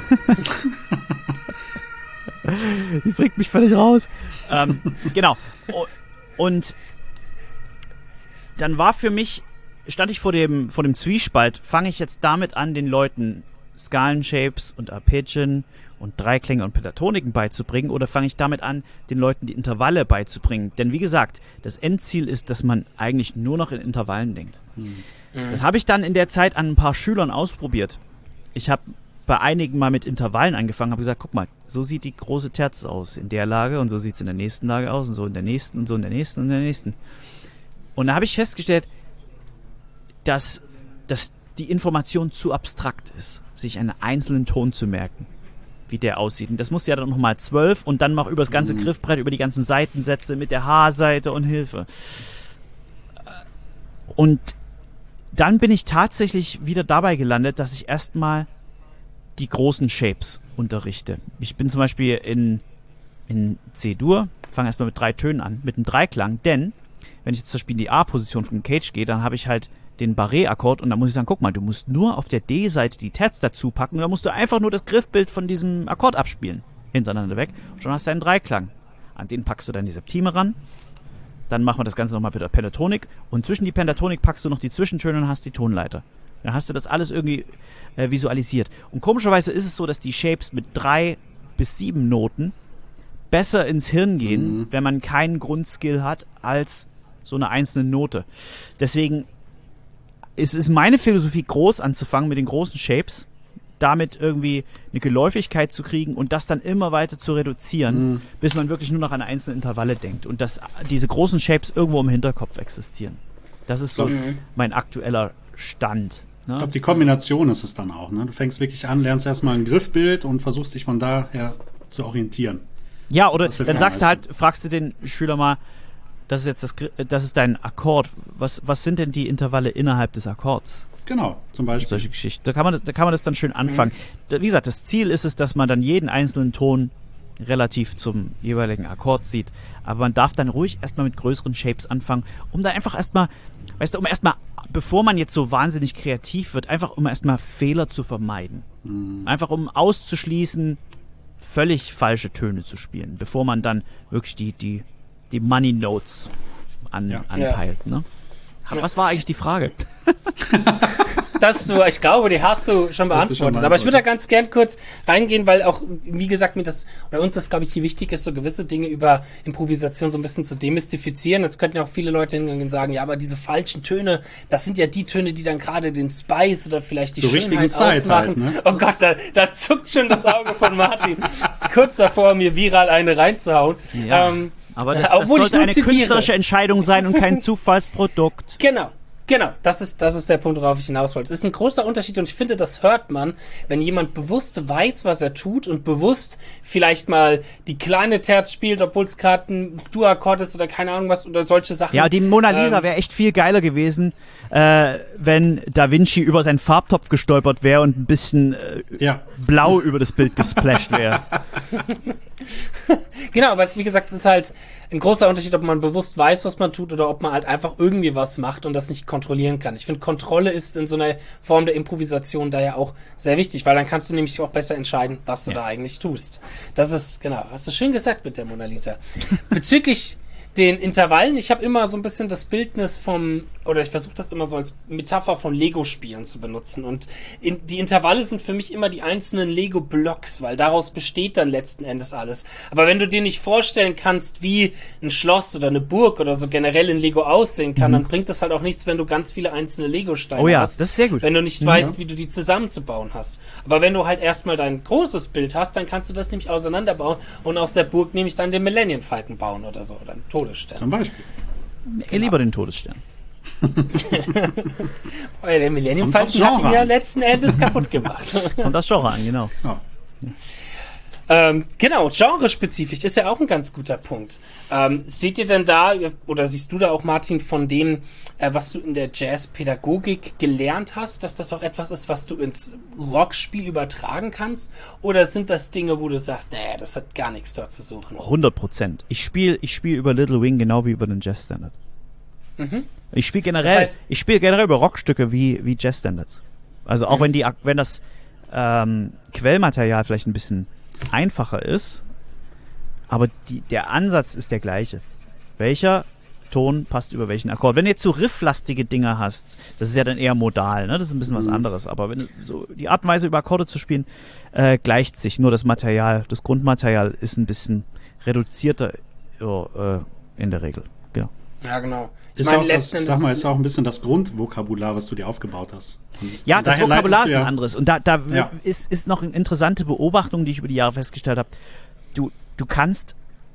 Die bringt mich völlig raus. Ähm, genau. Und dann war für mich, stand ich vor dem, vor dem Zwiespalt, fange ich jetzt damit an, den Leuten Skalenshapes und Arpeggien und Dreiklänge und Pentatoniken beizubringen, oder fange ich damit an, den Leuten die Intervalle beizubringen? Denn wie gesagt, das Endziel ist, dass man eigentlich nur noch in Intervallen denkt. Mhm. Das habe ich dann in der Zeit an ein paar Schülern ausprobiert. Ich habe bei einigen mal mit Intervallen angefangen, habe gesagt, guck mal, so sieht die große Terz aus in der Lage und so sieht es in der nächsten Lage aus und so in der nächsten und so in der nächsten und in der nächsten. Und da habe ich festgestellt, dass, dass die Information zu abstrakt ist, sich einen einzelnen Ton zu merken, wie der aussieht. Und das musste ja dann nochmal zwölf und dann noch über das ganze mhm. Griffbrett, über die ganzen Seitensätze mit der H-Seite und Hilfe. Und dann bin ich tatsächlich wieder dabei gelandet, dass ich erstmal die großen Shapes unterrichte. Ich bin zum Beispiel in, in C-Dur, fange erstmal mit drei Tönen an, mit einem Dreiklang, denn wenn ich jetzt zum Beispiel in die A-Position vom Cage gehe, dann habe ich halt den Barré-Akkord und dann muss ich sagen, guck mal, du musst nur auf der D-Seite die Terz dazu packen und dann musst du einfach nur das Griffbild von diesem Akkord abspielen, hintereinander weg, und schon hast du einen Dreiklang. An den packst du dann die Septime ran, dann machen wir das Ganze nochmal mit der Pentatonik und zwischen die Pentatonik packst du noch die Zwischentöne und hast die Tonleiter. Dann hast du das alles irgendwie äh, visualisiert. Und komischerweise ist es so, dass die Shapes mit drei bis sieben Noten besser ins Hirn gehen, mhm. wenn man keinen Grundskill hat, als so eine einzelne Note. Deswegen ist es meine Philosophie, groß anzufangen mit den großen Shapes, damit irgendwie eine Geläufigkeit zu kriegen und das dann immer weiter zu reduzieren, mhm. bis man wirklich nur noch an einzelne Intervalle denkt und dass diese großen Shapes irgendwo im Hinterkopf existieren. Das ist so mhm. mein aktueller Stand. Ne? Ich glaube, die Kombination ist es dann auch. Ne? Du fängst wirklich an, lernst erstmal ein Griffbild und versuchst dich von daher zu orientieren. Ja, oder dann sagst du halt, fragst du den Schüler mal, das ist jetzt das, das ist dein Akkord. Was, was sind denn die Intervalle innerhalb des Akkords? Genau, zum Beispiel. Solche Geschichten. Da kann man, da kann man das dann schön anfangen. Mhm. Wie gesagt, das Ziel ist es, dass man dann jeden einzelnen Ton relativ zum jeweiligen Akkord sieht. Aber man darf dann ruhig erstmal mit größeren Shapes anfangen, um da einfach erstmal, weißt du, um erstmal, bevor man jetzt so wahnsinnig kreativ wird, einfach um erstmal Fehler zu vermeiden. Mhm. Einfach um auszuschließen, völlig falsche Töne zu spielen, bevor man dann wirklich die, die, die Money Notes an, Ja. anpeilt. Ne? Aber was war eigentlich die Frage? Das du, ich glaube, die hast du schon Hast du schon beantwortet. Aber ich würde da beantwortet. ganz gern kurz reingehen, weil auch, wie gesagt, mir das, oder uns das, glaube ich, hier wichtig ist, so gewisse Dinge über Improvisation so ein bisschen zu demystifizieren. Jetzt könnten ja auch viele Leute hingehen und sagen, ja, aber diese falschen Töne, das sind ja die Töne, die dann gerade den Spice oder vielleicht die Zur richtigen Schönheit Zeit ausmachen. halt, ne? Oh Gott, da, da zuckt schon das Auge von Martin. Ist kurz davor, mir viral eine reinzuhauen. Ja. Ähm, Aber das, das obwohl ich sollte nur eine zitiere. künstlerische Entscheidung sein und kein Zufallsprodukt. Genau. Genau, das ist, das ist der Punkt, worauf ich hinaus wollte. Es ist ein großer Unterschied und ich finde, das hört man, wenn jemand bewusst weiß, was er tut und bewusst vielleicht mal die kleine Terz spielt, obwohl es gerade ein Dur-Akkord ist oder keine Ahnung was oder solche Sachen. Ja, die Mona Lisa Ähm, wäre echt viel geiler gewesen, äh, wenn Da Vinci über seinen Farbtopf gestolpert wäre und ein bisschen äh, Ja. blau über das Bild gesplasht wäre. Genau, aber es, wie gesagt, es ist halt ein großer Unterschied, ob man bewusst weiß, was man tut oder ob man halt einfach irgendwie was macht und das nicht kontrollieren kann. Ich finde, Kontrolle ist in so einer Form der Improvisation da ja auch sehr wichtig, weil dann kannst du nämlich auch besser entscheiden, was du Ja. da eigentlich tust. Das ist, genau, hast du schön gesagt mit der Mona Lisa. Bezüglich den Intervallen, ich habe immer so ein bisschen das Bildnis vom, oder ich versuche das immer so als Metapher von Lego-Spielen zu benutzen. Und in, die Intervalle sind für mich immer die einzelnen Lego-Blocks, weil daraus besteht dann letzten Endes alles. Aber wenn du dir nicht vorstellen kannst, wie ein Schloss oder eine Burg oder so generell in Lego aussehen kann, dann bringt das halt auch nichts, wenn du ganz viele einzelne Lego-Steine Oh ja, hast. das ist sehr gut. Wenn du nicht weißt, wie du die zusammenzubauen hast. Aber wenn du halt erstmal dein großes Bild hast, dann kannst du das nämlich auseinanderbauen und aus der Burg nämlich dann den Millennium Falcon bauen oder so, oder einen Todesstern. Zum Beispiel. Eh, Lieber den Todesstern. Weil der Millennium Kommt aufs Falcon hat ihn Genre ja an. letzten Endes kaputt gemacht. Und das Genre an, genau. Ja. ähm, genau, genrespezifisch ist ja auch ein ganz guter Punkt. Ähm, seht ihr denn da, oder siehst du da auch, Martin, von dem, äh, was du in der Jazzpädagogik gelernt hast, dass das auch etwas ist, was du ins Rockspiel übertragen kannst? Oder sind das Dinge, wo du sagst, nee, das hat gar nichts dort zu suchen? hundert Prozent. Ich spiele ich spiel über Little Wing genau wie über den Jazzstandard. Mhm. Ich spiele generell, Das heißt- ich spiele generell über Rockstücke wie, wie Jazzstandards. Also auch Mhm. wenn die, wenn das ähm, Quellmaterial vielleicht ein bisschen einfacher ist, aber die, der Ansatz ist der gleiche. Welcher Ton passt über welchen Akkord? Wenn du jetzt so rifflastige Dinger hast, das ist ja dann eher modal, ne? Das ist ein bisschen was anderes. Aber wenn du so die Art und Weise über Akkorde zu spielen, äh, gleicht sich. Nur das Material, das Grundmaterial ist ein bisschen reduzierter ja, äh, in der Regel. Genau. Ja, genau. Ich Ist meine, auch das, letzten ich sag mal, Endes, ist auch ein bisschen das Grundvokabular, was du dir aufgebaut hast. Und Ja, das daher Vokabular leitest ist du ein ja- anderes. Und da, da Ja. ist, ist noch eine interessante Beobachtung, die ich über die Jahre festgestellt habe. Du, du kannst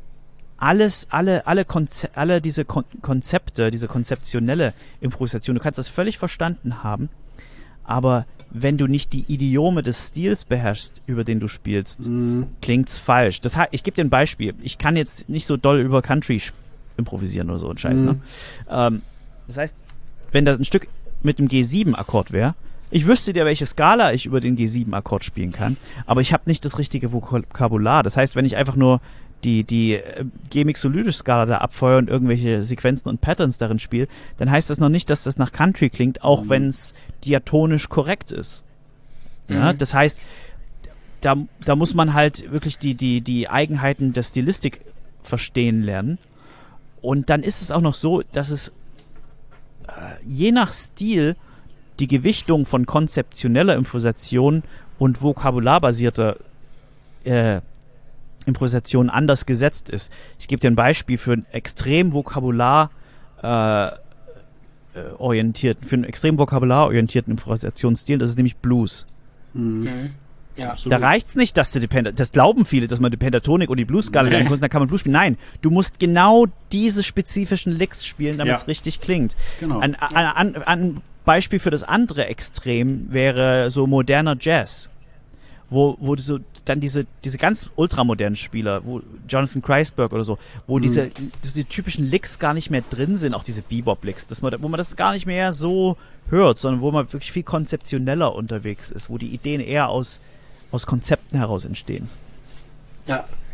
alles, alle, alle, Konze alle diese Kon Konzepte, diese konzeptionelle Improvisation, du kannst das völlig verstanden haben, aber wenn du nicht die Idiome des Stils beherrschst, über den du spielst, Mhm. klingt's falsch. Das heißt, ich gebe dir ein Beispiel. Ich kann jetzt nicht so doll über Country improvisieren oder so ein Scheiß, Mhm. ne? Ähm, das heißt, wenn das ein Stück mit dem G sieben Akkord wäre, ich wüsste dir, welche Skala ich über den G sieben Akkord spielen kann, aber ich habe nicht das richtige Vokabular. Das heißt, wenn ich einfach nur die, die äh, G-Mixolydisch-Skala da abfeuere und irgendwelche Sequenzen und Patterns darin spiele, dann heißt das noch nicht, dass das nach Country klingt, auch Mhm. wenn es diatonisch korrekt ist. Ja, Mhm. das heißt, da, da muss man halt wirklich die, die, die Eigenheiten der Stilistik verstehen lernen. Und dann ist es auch noch so, dass es äh, je nach Stil die Gewichtung von konzeptioneller Improvisation und vokabularbasierter äh, Improvisation anders gesetzt ist. Ich gebe dir ein Beispiel für einen extrem vokabular äh, äh, orientierten, für einen extrem vokabularorientierten Improvisationsstil, das ist nämlich Blues. Mhm. Mhm. Ja. Absolut. Da reicht's nicht, dass du die Penta das glauben viele, dass man die Pentatonik und die Blues-Skala lernen kann, dann kann man Blues spielen. Nein, du musst genau diese spezifischen Licks spielen, damit es Ja. richtig klingt. Genau. Ein, ein, ein, ein Beispiel für das andere Extrem wäre so moderner Jazz, wo, wo du so dann diese, diese ganz ultramodernen Spieler, wo Jonathan Kreisberg oder so, wo Mhm. diese, diese typischen Licks gar nicht mehr drin sind, auch diese Bebop-Licks, dass man, wo man das gar nicht mehr so hört, sondern wo man wirklich viel konzeptioneller unterwegs ist, wo die Ideen eher aus, aus Konzepten heraus entstehen. Ja.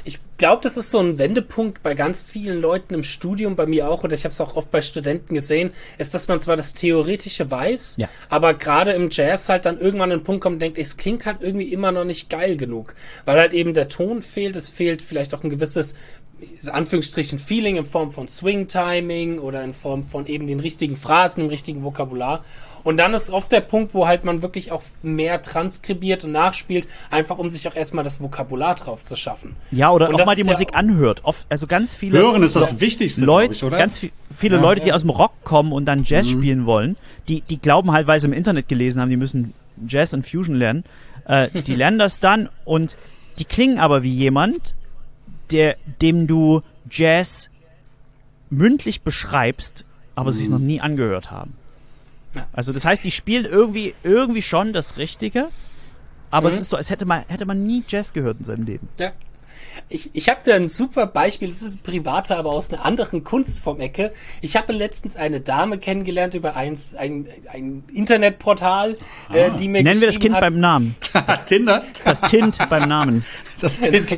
Ich glaube, das ist so ein Wendepunkt bei ganz vielen Leuten im Studium, bei mir auch, oder ich habe es auch oft bei Studenten gesehen, ist, dass man zwar das Theoretische weiß, Ja. aber gerade im Jazz halt dann irgendwann an den Punkt kommt und denkt, es klingt halt irgendwie immer noch nicht geil genug, weil halt eben der Ton fehlt, es fehlt vielleicht auch ein gewisses Anführungsstrichen Feeling in Form von Swing-Timing oder in Form von eben den richtigen Phrasen, dem richtigen Vokabular. Und dann ist oft der Punkt, wo halt man wirklich auch mehr transkribiert und nachspielt, einfach um sich auch erstmal das Vokabular drauf zu schaffen. Ja, oder und auch mal die ja Musik anhört. Oft, also ganz viele Hören ist das Le- Wichtigste, Leute, glaub ich, oder? ganz vi- viele Ja. Leute, die aus dem Rock kommen und dann Jazz spielen wollen, die, die glauben halt, weil sie im Internet gelesen haben, die müssen Jazz und Fusion lernen. Äh, die lernen das dann und die klingen aber wie jemand, der, dem du Jazz mündlich beschreibst, aber sie es noch nie angehört haben. Ja. Also das heißt, die spielen irgendwie, irgendwie schon das Richtige, aber Mhm. es ist so, als hätte man, hätte man nie Jazz gehört in seinem Leben. Ja. Ich, ich habe da ein super Beispiel, das ist ein privater, aber aus einer anderen Kunstform-Ecke. Ich habe letztens eine Dame kennengelernt über eins, ein, ein Internetportal, äh, die mir Nennen wir das geschrieben Kind hat, beim Namen. Das Tinder? Das Tint beim Namen. Das Tinder.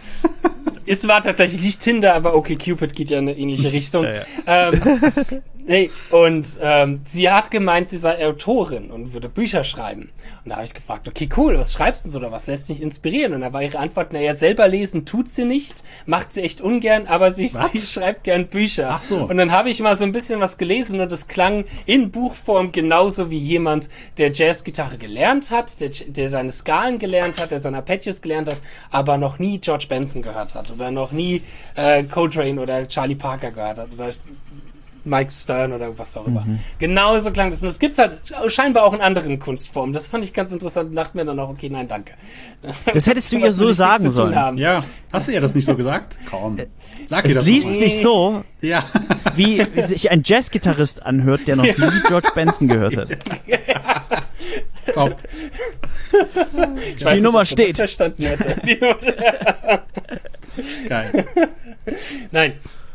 Es war tatsächlich nicht Tinder, aber OkCupid geht ja in eine ähnliche Richtung. Ja, ja. Ähm, nee, und ähm, sie hat gemeint, sie sei Autorin und würde Bücher schreiben. Und da habe ich gefragt, okay, cool, was schreibst du so oder was lässt dich inspirieren? Und da war ihre Antwort, naja, selber lesen tut sie nicht, macht sie echt ungern, aber sie, sie schreibt gern Bücher. Ach so. Und dann habe ich mal so ein bisschen was gelesen und es klang in Buchform genauso wie jemand, der Jazzgitarre gelernt hat, der, der seine Skalen gelernt hat, der seine Arpeggios gelernt hat, aber noch nie George Benson gehört hat oder noch nie äh, Coltrane oder Charlie Parker gehört hat oder Mike Stern oder was auch immer. Mhm. Genauso klang das. Und das gibt's halt scheinbar auch in anderen Kunstformen. Das fand ich ganz interessant und dachte mir dann auch, okay, nein, danke. Das hättest du Was ihr will so ich sagen nichts zu tun sollen. haben. Ja, hast du ihr das nicht so gesagt? Kaum. Sag dir Es das liest noch mal. sich so, Ja. wie sich ein Jazzgitarrist anhört, der noch nie George Benson gehört hat. Top. Ich weiß Die nicht, Nummer ob ich steht. Das verstanden hätte. Die Nummer- Geil. Nein.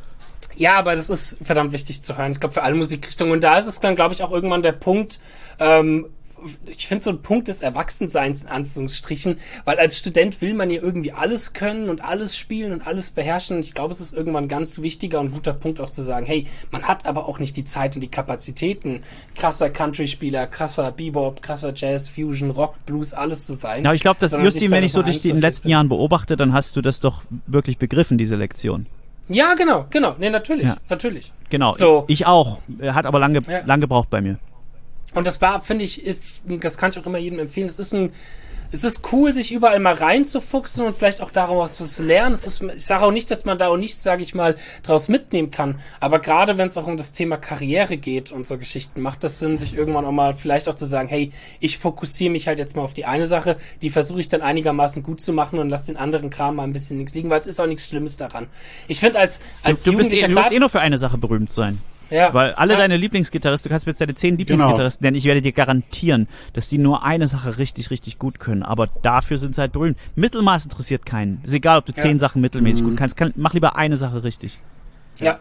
Ja, aber das ist verdammt wichtig zu hören. Ich glaube, für alle Musikrichtungen. Und da ist es dann, glaube ich, auch irgendwann der Punkt, ähm, ich finde so ein Punkt des Erwachsenseins in Anführungsstrichen, weil als Student will man ja irgendwie alles können und alles spielen und alles beherrschen. Und ich glaube, es ist irgendwann ein ganz wichtiger und guter Punkt auch zu sagen, hey, man hat aber auch nicht die Zeit und die Kapazitäten, krasser Country-Spieler, krasser Bebop, krasser Jazz, Fusion, Rock, Blues, alles zu sein. Ja, ich glaube, dass sondern sich Justin, da wenn ich so nochmal dich in den letzten einzufinden. Jahren beobachte, dann hast du das doch wirklich begriffen, diese Lektion. Ja, genau, genau. Nee, natürlich, Ja. natürlich. Genau, So. ich auch. Hat aber lange, Ja. lang gebraucht bei mir. Und das war, finde ich, if- das kann ich auch immer jedem empfehlen. Es ist ein, es ist cool, sich überall mal reinzufuchsen und vielleicht auch daraus was zu lernen. Es ist, ich sage auch nicht, dass man da auch nichts, sage ich mal, daraus mitnehmen kann. Aber gerade wenn es auch um das Thema Karriere geht und so Geschichten, macht das Sinn, sich irgendwann auch mal vielleicht auch zu sagen, hey, ich fokussiere mich halt jetzt mal auf die eine Sache, die versuche ich dann einigermaßen gut zu machen und lasse den anderen Kram mal ein bisschen nichts liegen, weil es ist auch nichts Schlimmes daran. Ich finde, als, als Du, du, bist eh, Jugendlicher du musst grad- eh nur für eine Sache berühmt sein. ja, Weil alle ja, deine Lieblingsgitarristen, du kannst mir jetzt deine zehn Lieblingsgitarristen nennen, ich werde dir garantieren, dass die nur eine Sache richtig, richtig gut können. Aber dafür sind sie halt berühmt. Mittelmaß interessiert keinen. Ist egal, ob du Ja. zehn Sachen mittelmäßig gut kannst. Kann, mach lieber eine Sache richtig. Ja.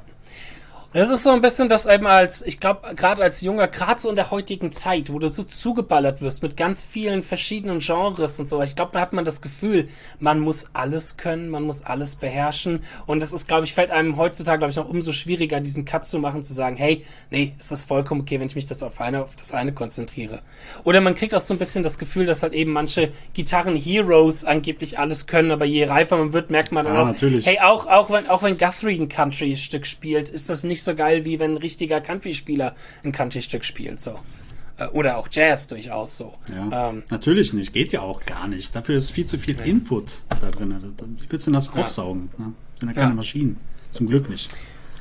Und das ist so ein bisschen das eben als, ich glaube, gerade als Junger, gerade so in der heutigen Zeit, wo du so zugeballert wirst mit ganz vielen verschiedenen Genres und so, ich glaube, da hat man das Gefühl, man muss alles können, man muss alles beherrschen und das ist, glaube ich, fällt einem heutzutage, glaube ich, noch umso schwieriger, diesen Cut zu machen, zu sagen, hey, nee, es ist vollkommen okay, wenn ich mich das auf eine, auf das eine konzentriere. Oder man kriegt auch so ein bisschen das Gefühl, dass halt eben manche Gitarren-Heroes angeblich alles können, aber je reifer man wird, merkt man dann Ja, auch, natürlich. hey, auch, auch wenn, auch wenn Guthrie ein Country-Stück spielt, ist das nicht so geil, wie wenn ein richtiger Country-Spieler ein Country-Stück spielt, so. Äh, Oder auch Jazz durchaus so. Ja. Ähm, Natürlich nicht, geht ja auch gar nicht. Dafür ist viel zu viel Input da drin. Wie willst du denn das aufsaugen? Ne? Sind ja keine Ja. Maschinen. Zum Glück nicht.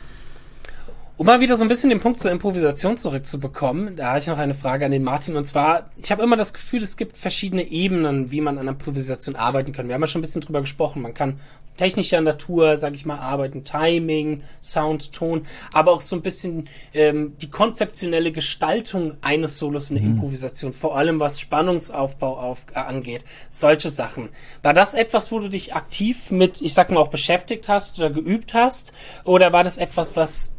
Um mal wieder so ein bisschen den Punkt zur Improvisation zurückzubekommen, da habe ich noch eine Frage an den Martin. Und zwar, ich habe immer das Gefühl, es gibt verschiedene Ebenen, wie man an Improvisation arbeiten kann. Wir haben ja schon ein bisschen drüber gesprochen. Man kann technischer Natur, sage ich mal, arbeiten, Timing, Sound, Ton, aber auch so ein bisschen ähm, die konzeptionelle Gestaltung eines Solos in der Improvisation, vor allem was Spannungsaufbau auf, äh, angeht. Solche Sachen. War das etwas, wo du dich aktiv mit, ich sag mal, auch beschäftigt hast oder geübt hast? Oder war das etwas, was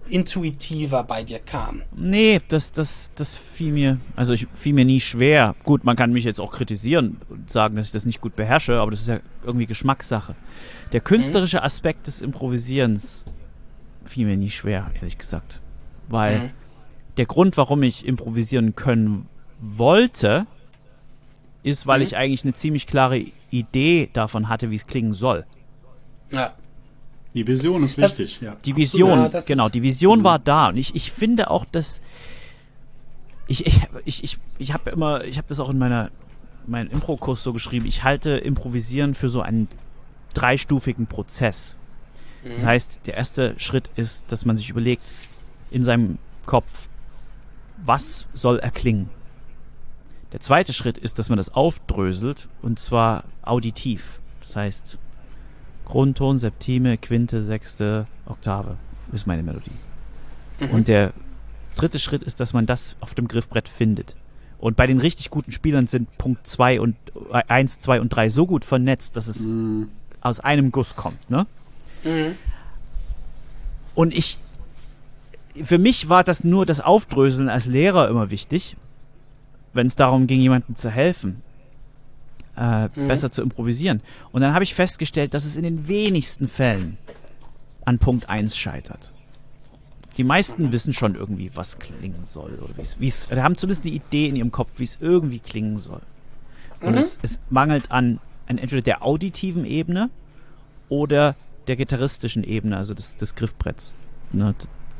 intuitiver bei dir kam. Nee, das, das, das fiel mir, also ich fiel mir nie schwer. Gut, man kann mich jetzt auch kritisieren und sagen, dass ich das nicht gut beherrsche, aber das ist ja irgendwie Geschmackssache. Der künstlerische Aspekt des Improvisierens fiel mir nie schwer, ehrlich gesagt. Weil mhm. der Grund, warum ich improvisieren können wollte, ist, weil mhm. ich eigentlich eine ziemlich klare Idee davon hatte, wie es klingen soll. Ja. Die Vision ist das, wichtig, ja. Die Vision, ja, genau, ist, die Vision mh. war da. Und ich, ich finde auch, dass ich, ich, ich, ich, ich habe immer, ich habe das auch in meiner meinem Impro-Kurs so geschrieben, ich halte Improvisieren für so einen dreistufigen Prozess. Mhm. Das heißt, der erste Schritt ist, dass man sich überlegt, in seinem Kopf, was soll erklingen? Der zweite Schritt ist, dass man das aufdröselt, und zwar auditiv. Das heißt, Grundton, Septime, Quinte, Sechste, Oktave ist meine Melodie. Mhm. Und der dritte Schritt ist, dass man das auf dem Griffbrett findet. Und bei den richtig guten Spielern sind Punkt zwei und eins, zwei und drei so gut vernetzt, dass es mhm. aus einem Guss kommt, ne? Mhm. Und ich für mich war das nur das Aufdröseln als Lehrer immer wichtig, wenn es darum ging, jemandem zu helfen, äh, mhm. besser zu improvisieren. Und dann habe ich festgestellt, dass es in den wenigsten Fällen an Punkt eins scheitert. Die meisten mhm. wissen schon irgendwie, was klingen soll. Oder wie's, wie's, haben zumindest die Idee in ihrem Kopf, wie es irgendwie klingen soll. Und mhm. es, es mangelt an, an entweder der auditiven Ebene oder der gitarristischen Ebene, also des, des Griffbretts. Ne?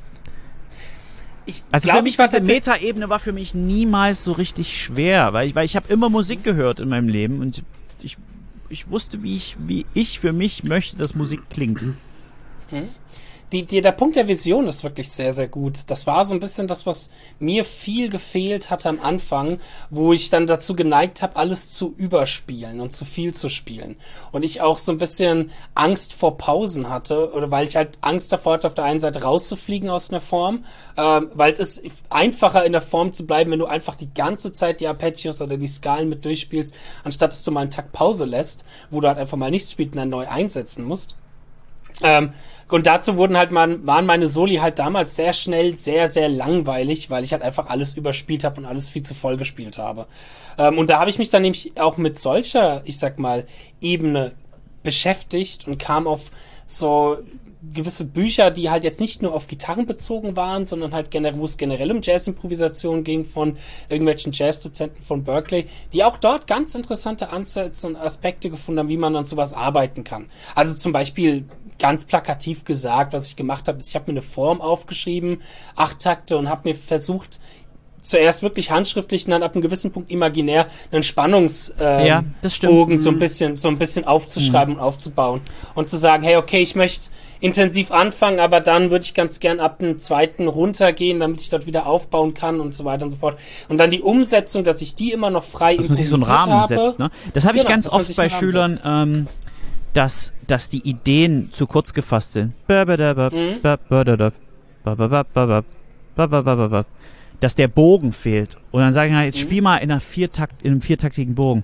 Ich also glaub, für mich, diese Meta-Ebene war für mich niemals so richtig schwer, weil ich, weil ich habe immer Musik gehört in meinem Leben und ich, ich wusste, wie ich, wie ich für mich möchte, dass Musik klingt. Mhm. Die, die, der Punkt der Vision ist wirklich sehr, sehr gut. Das war so ein bisschen das, was mir viel gefehlt hatte am Anfang, wo ich dann dazu geneigt habe, alles zu überspielen und zu viel zu spielen. Und ich auch so ein bisschen Angst vor Pausen hatte, oder weil ich halt Angst davor hatte, auf der einen Seite rauszufliegen aus einer Form, ähm, weil es ist einfacher in der Form zu bleiben, wenn du einfach die ganze Zeit die Arpeggios oder die Skalen mit durchspielst, anstatt dass du mal einen Takt Pause lässt, wo du halt einfach mal nichts spielst und dann neu einsetzen musst. Ähm, Und dazu wurden halt mal, waren meine Soli halt damals sehr schnell sehr, sehr langweilig, weil ich halt einfach alles überspielt habe und alles viel zu voll gespielt habe. Ähm, und da habe ich mich dann nämlich auch mit solcher, ich sag mal, Ebene beschäftigt und kam auf so gewisse Bücher, die halt jetzt nicht nur auf Gitarren bezogen waren, sondern halt generell, wo es generell um Jazz-Improvisation ging von irgendwelchen Jazz-Dozenten von Berkeley, die auch dort ganz interessante Ansätze und Aspekte gefunden haben, wie man an sowas arbeiten kann. Also zum Beispiel ganz plakativ gesagt, was ich gemacht habe, ist, ich habe mir eine Form aufgeschrieben, acht Takte, und habe mir versucht, zuerst wirklich handschriftlich und dann ab einem gewissen Punkt imaginär einen Spannungsbogen ähm, ja, das stimmt. so ein bisschen, so ein bisschen aufzuschreiben mhm. und aufzubauen und zu sagen, hey, okay, ich möchte intensiv anfangen, aber dann würde ich ganz gern ab dem zweiten runtergehen, damit ich dort wieder aufbauen kann und so weiter und so fort. Und dann die Umsetzung, dass ich die immer noch frei dass man sich so einen Rahmen habe. setzt, ne? Das habe ich genau, ganz oft bei Schülern, ähm, dass, dass die Ideen zu kurz gefasst sind. Mhm. Dass der Bogen fehlt. Und dann sage ich, jetzt spiel mal in, einer Viertakt, in einem viertaktigen Bogen.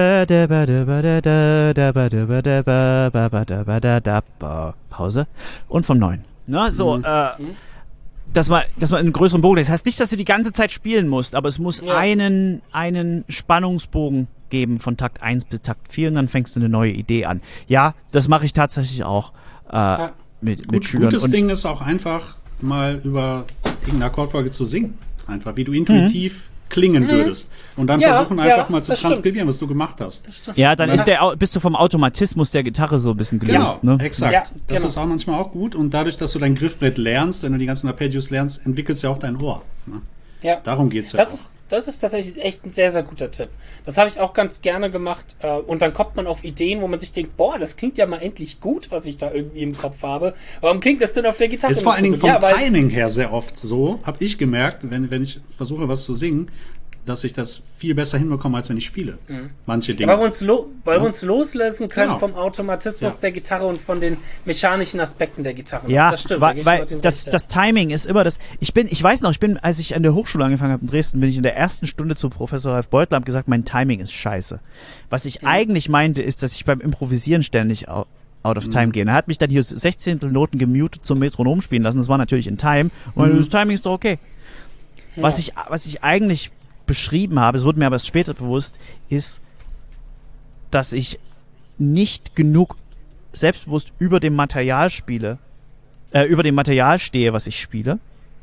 Pause. Und vom Neuen. Ne? So, mhm. äh, dass man, dass man einen größeren Bogen. Das heißt nicht, dass du die ganze Zeit spielen musst, aber es muss ja. einen, einen Spannungsbogen geben von Takt eins bis Takt vier und dann fängst du eine neue Idee an. Ja, das mache ich tatsächlich auch äh, ja. mit, mit Gut, Schülern. Gutes und Ding ist auch einfach mal über irgendeine Akkordfolge zu singen. Einfach, wie du intuitiv mhm. klingen mhm. würdest. Und dann ja, versuchen einfach ja, mal zu transkribieren, was du gemacht hast. Ja, dann, dann ist der, bist du vom Automatismus der Gitarre so ein bisschen gelöst. Genau, ne? exakt. Ja, das genau. ist auch manchmal auch gut. Und dadurch, dass du dein Griffbrett lernst, wenn du die ganzen Arpeggios lernst, entwickelst du ja auch dein Ohr. Ne? Ja. Darum geht's ja das auch. Ist, das ist tatsächlich echt ein sehr, sehr guter Tipp. Das habe ich auch ganz gerne gemacht. Und dann kommt man auf Ideen, wo man sich denkt, boah, das klingt ja mal endlich gut, was ich da irgendwie im Kopf habe. Warum klingt das denn auf der Gitarre? Ist vor allen Dingen vom ja, Timing her sehr oft so, habe ich gemerkt, wenn, wenn ich versuche, was zu singen, dass ich das viel besser hinbekomme, als wenn ich spiele. Mhm. Manche Dinge. Ja, weil wir uns, lo- weil ja. wir uns loslösen können genau. vom Automatismus ja. der Gitarre und von den mechanischen Aspekten der Gitarre. Ja, das stimmt. weil, da weil das, das Timing ist immer das. Ich bin, ich weiß noch, ich bin, als ich an der Hochschule angefangen habe in Dresden, bin ich in der ersten Stunde zu Professor Ralf Beutler und habe gesagt, mein Timing ist scheiße. Was ich mhm. eigentlich meinte, ist, dass ich beim Improvisieren ständig au- out of time gehen. Er hat mich dann hier sechzehntel Noten gemutet zum Metronom spielen lassen. Das war natürlich in Time. Und mhm. das Timing ist doch okay. Ja. Was ich, was ich eigentlich beschrieben habe, es wurde mir aber erst später bewusst, ist, dass ich nicht genug selbstbewusst über dem Material spiele, äh, über dem Material stehe, was ich spiele.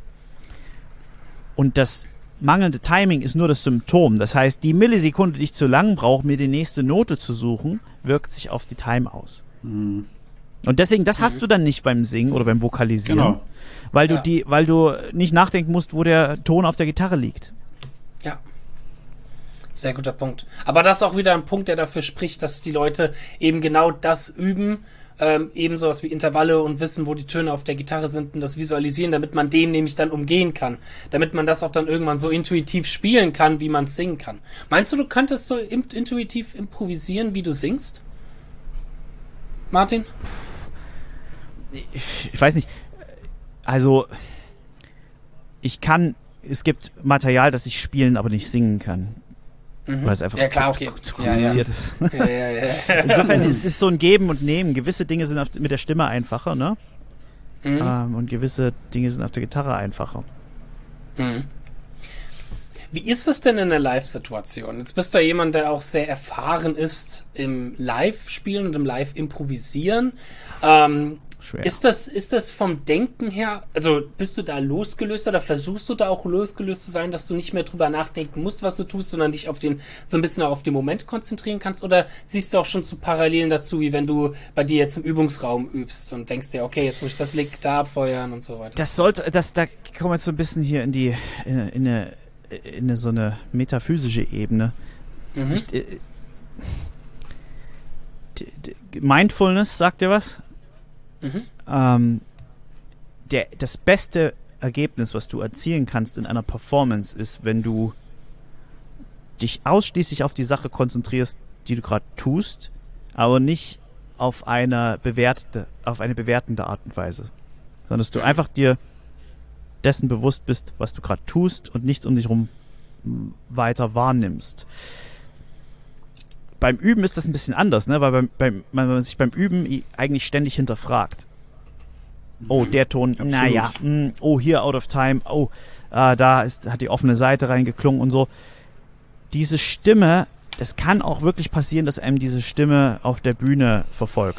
Und das mangelnde Timing ist nur das Symptom. Das heißt, die Millisekunde, die ich zu lang brauche, mir die nächste Note zu suchen, wirkt sich auf die Time aus. Mhm. Und deswegen, das hast du dann nicht beim Singen oder beim Vokalisieren. Genau. Weil du ja. die, weil du nicht nachdenken musst, wo der Ton auf der Gitarre liegt. Ja. Sehr guter Punkt. Aber das ist auch wieder ein Punkt, der dafür spricht, dass die Leute eben genau das üben, ähm, eben sowas wie Intervalle und wissen, wo die Töne auf der Gitarre sind und das visualisieren, damit man dem nämlich dann umgehen kann. Damit man das auch dann irgendwann so intuitiv spielen kann, wie man es singen kann. Meinst du, du könntest so im- intuitiv improvisieren, wie du singst? Martin? Ich, ich weiß nicht. Also, ich kann, es gibt Material, das ich spielen, aber nicht singen kann. Mhm. Weil es einfach ja, klar, okay. zu, zu kompliziert ja, ist. Ja, ja, ja. Insofern ist es so ein Geben und Nehmen. Gewisse Dinge sind auf, mit der Stimme einfacher, ne? Mhm. Ähm, und gewisse Dinge sind auf der Gitarre einfacher. Mhm. Wie ist es denn in der Live-Situation? Jetzt bist du ja jemand, der auch sehr erfahren ist im Live-Spielen und im Live-Improvisieren. Ähm, Schwer. Ist das, ist das vom Denken her, also bist du da losgelöst oder versuchst du da auch losgelöst zu sein, dass du nicht mehr drüber nachdenken musst, was du tust, sondern dich auf den, so ein bisschen auch auf den Moment konzentrieren kannst? Oder siehst du auch schon zu Parallelen dazu, wie wenn du bei dir jetzt im Übungsraum übst und denkst dir, okay, jetzt muss ich das Lick da abfeuern und so weiter? Das sollte, das, da kommen wir jetzt so ein bisschen hier in die, in, in eine, in eine, so eine metaphysische Ebene. Mhm. Ich, äh, d, d, Mindfulness, sagt dir was? Mhm. Ähm, der, das beste Ergebnis, was du erzielen kannst in einer Performance, ist, wenn du dich ausschließlich auf die Sache konzentrierst, die du gerade tust, aber nicht auf eine bewertete, auf eine bewertende Art und Weise. Sondern dass du mhm. einfach dir dessen bewusst bist, was du gerade tust und nichts um dich herum weiter wahrnimmst. Beim Üben ist das ein bisschen anders, ne? Weil beim, beim, wenn man sich beim Üben eigentlich ständig hinterfragt. Oh, der Ton, Absolut. naja, mh, oh, hier out of time, oh, äh, da ist, hat die offene Seite reingeklungen und so. Diese Stimme, das kann auch wirklich passieren, dass einem diese Stimme auf der Bühne verfolgt.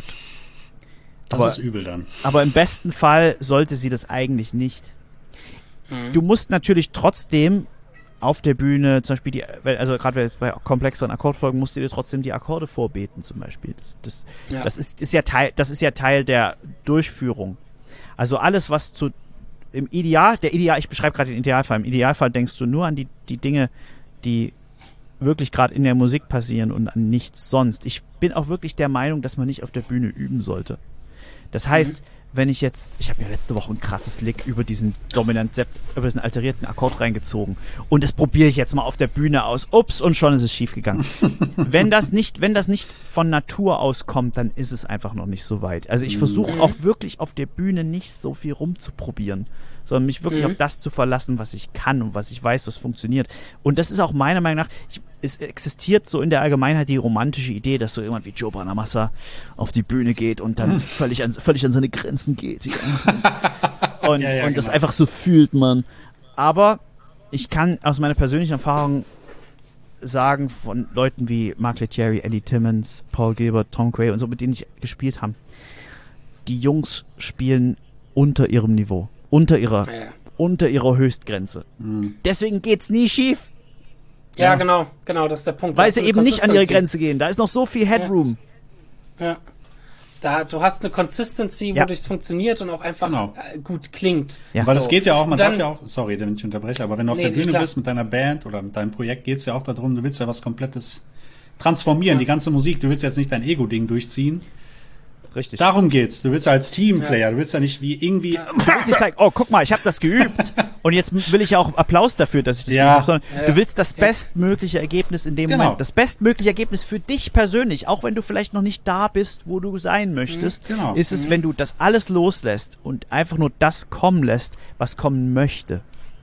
Das aber, ist übel dann. Aber im besten Fall sollte sie das eigentlich nicht. Mhm. Du musst natürlich trotzdem auf der Bühne zum Beispiel, die, also gerade bei komplexeren Akkordfolgen, musst du dir trotzdem die Akkorde vorbeten zum Beispiel. Das, das, ja. das, ist, ist ja Teil, das ist ja Teil der Durchführung. Also alles, was zu im Ideal, der Ideal, ich beschreibe gerade den Idealfall, im Idealfall denkst du nur an die, die Dinge, die wirklich gerade in der Musik passieren und an nichts sonst. Ich bin auch wirklich der Meinung, dass man nicht auf der Bühne üben sollte. Das heißt, mhm. wenn ich jetzt, ich habe mir letzte Woche ein krasses Lick über diesen dominant Sept, über diesen alterierten Akkord reingezogen und das probiere ich jetzt mal auf der Bühne aus. Ups, und schon ist es schief gegangen. wenn das nicht, wenn das nicht von Natur aus kommt, dann ist es einfach noch nicht so weit. Also ich versuche mhm. auch wirklich auf der Bühne nicht so viel rumzuprobieren, sondern mich wirklich mhm. auf das zu verlassen, was ich kann und was ich weiß, was funktioniert. Und das ist auch meiner Meinung nach, ich, es existiert so in der Allgemeinheit die romantische Idee, dass so jemand wie Joe Bonamassa auf die Bühne geht und dann völlig an, völlig an seine Grenzen geht. Ja. Und, ja, ja, und das genau. einfach so fühlt man. Aber ich kann aus meiner persönlichen Erfahrung sagen, von Leuten wie Mark Lettieri, Eddie Timmons, Paul Gilbert, Tom Quay und so, mit denen ich gespielt habe, die Jungs spielen unter ihrem Niveau. Unter ihrer, ja. unter ihrer Höchstgrenze. Mhm. Deswegen geht's nie schief. Ja, ja, genau, genau, das ist der Punkt. Weil sie eben nicht an ihre Grenze gehen. Da ist noch so viel Headroom. Ja. ja. Da, du hast eine Consistency, wodurch es ja. funktioniert und auch einfach genau. gut klingt. Ja. Weil es so. geht ja auch, man dann, darf ja auch, sorry, wenn ich unterbreche, aber wenn du auf nee, der Bühne bist mit deiner Band oder mit deinem Projekt, geht es ja auch darum, du willst ja was Komplettes transformieren, ja. die ganze Musik. Du willst jetzt nicht dein Ego-Ding durchziehen. Richtig. Darum geht's. Du willst ja als Teamplayer, ja. du willst ja nicht wie irgendwie... Ja. Du willst nicht sagen, oh, guck mal, ich habe das geübt und jetzt will ich ja auch Applaus dafür, dass ich das ja. geübt habe, sondern ja. du willst das bestmögliche Ergebnis in dem genau. Moment. Das bestmögliche Ergebnis für dich persönlich, auch wenn du vielleicht noch nicht da bist, wo du sein möchtest, mhm. genau. ist es, mhm. wenn du das alles loslässt und einfach nur das kommen lässt, was kommen möchte.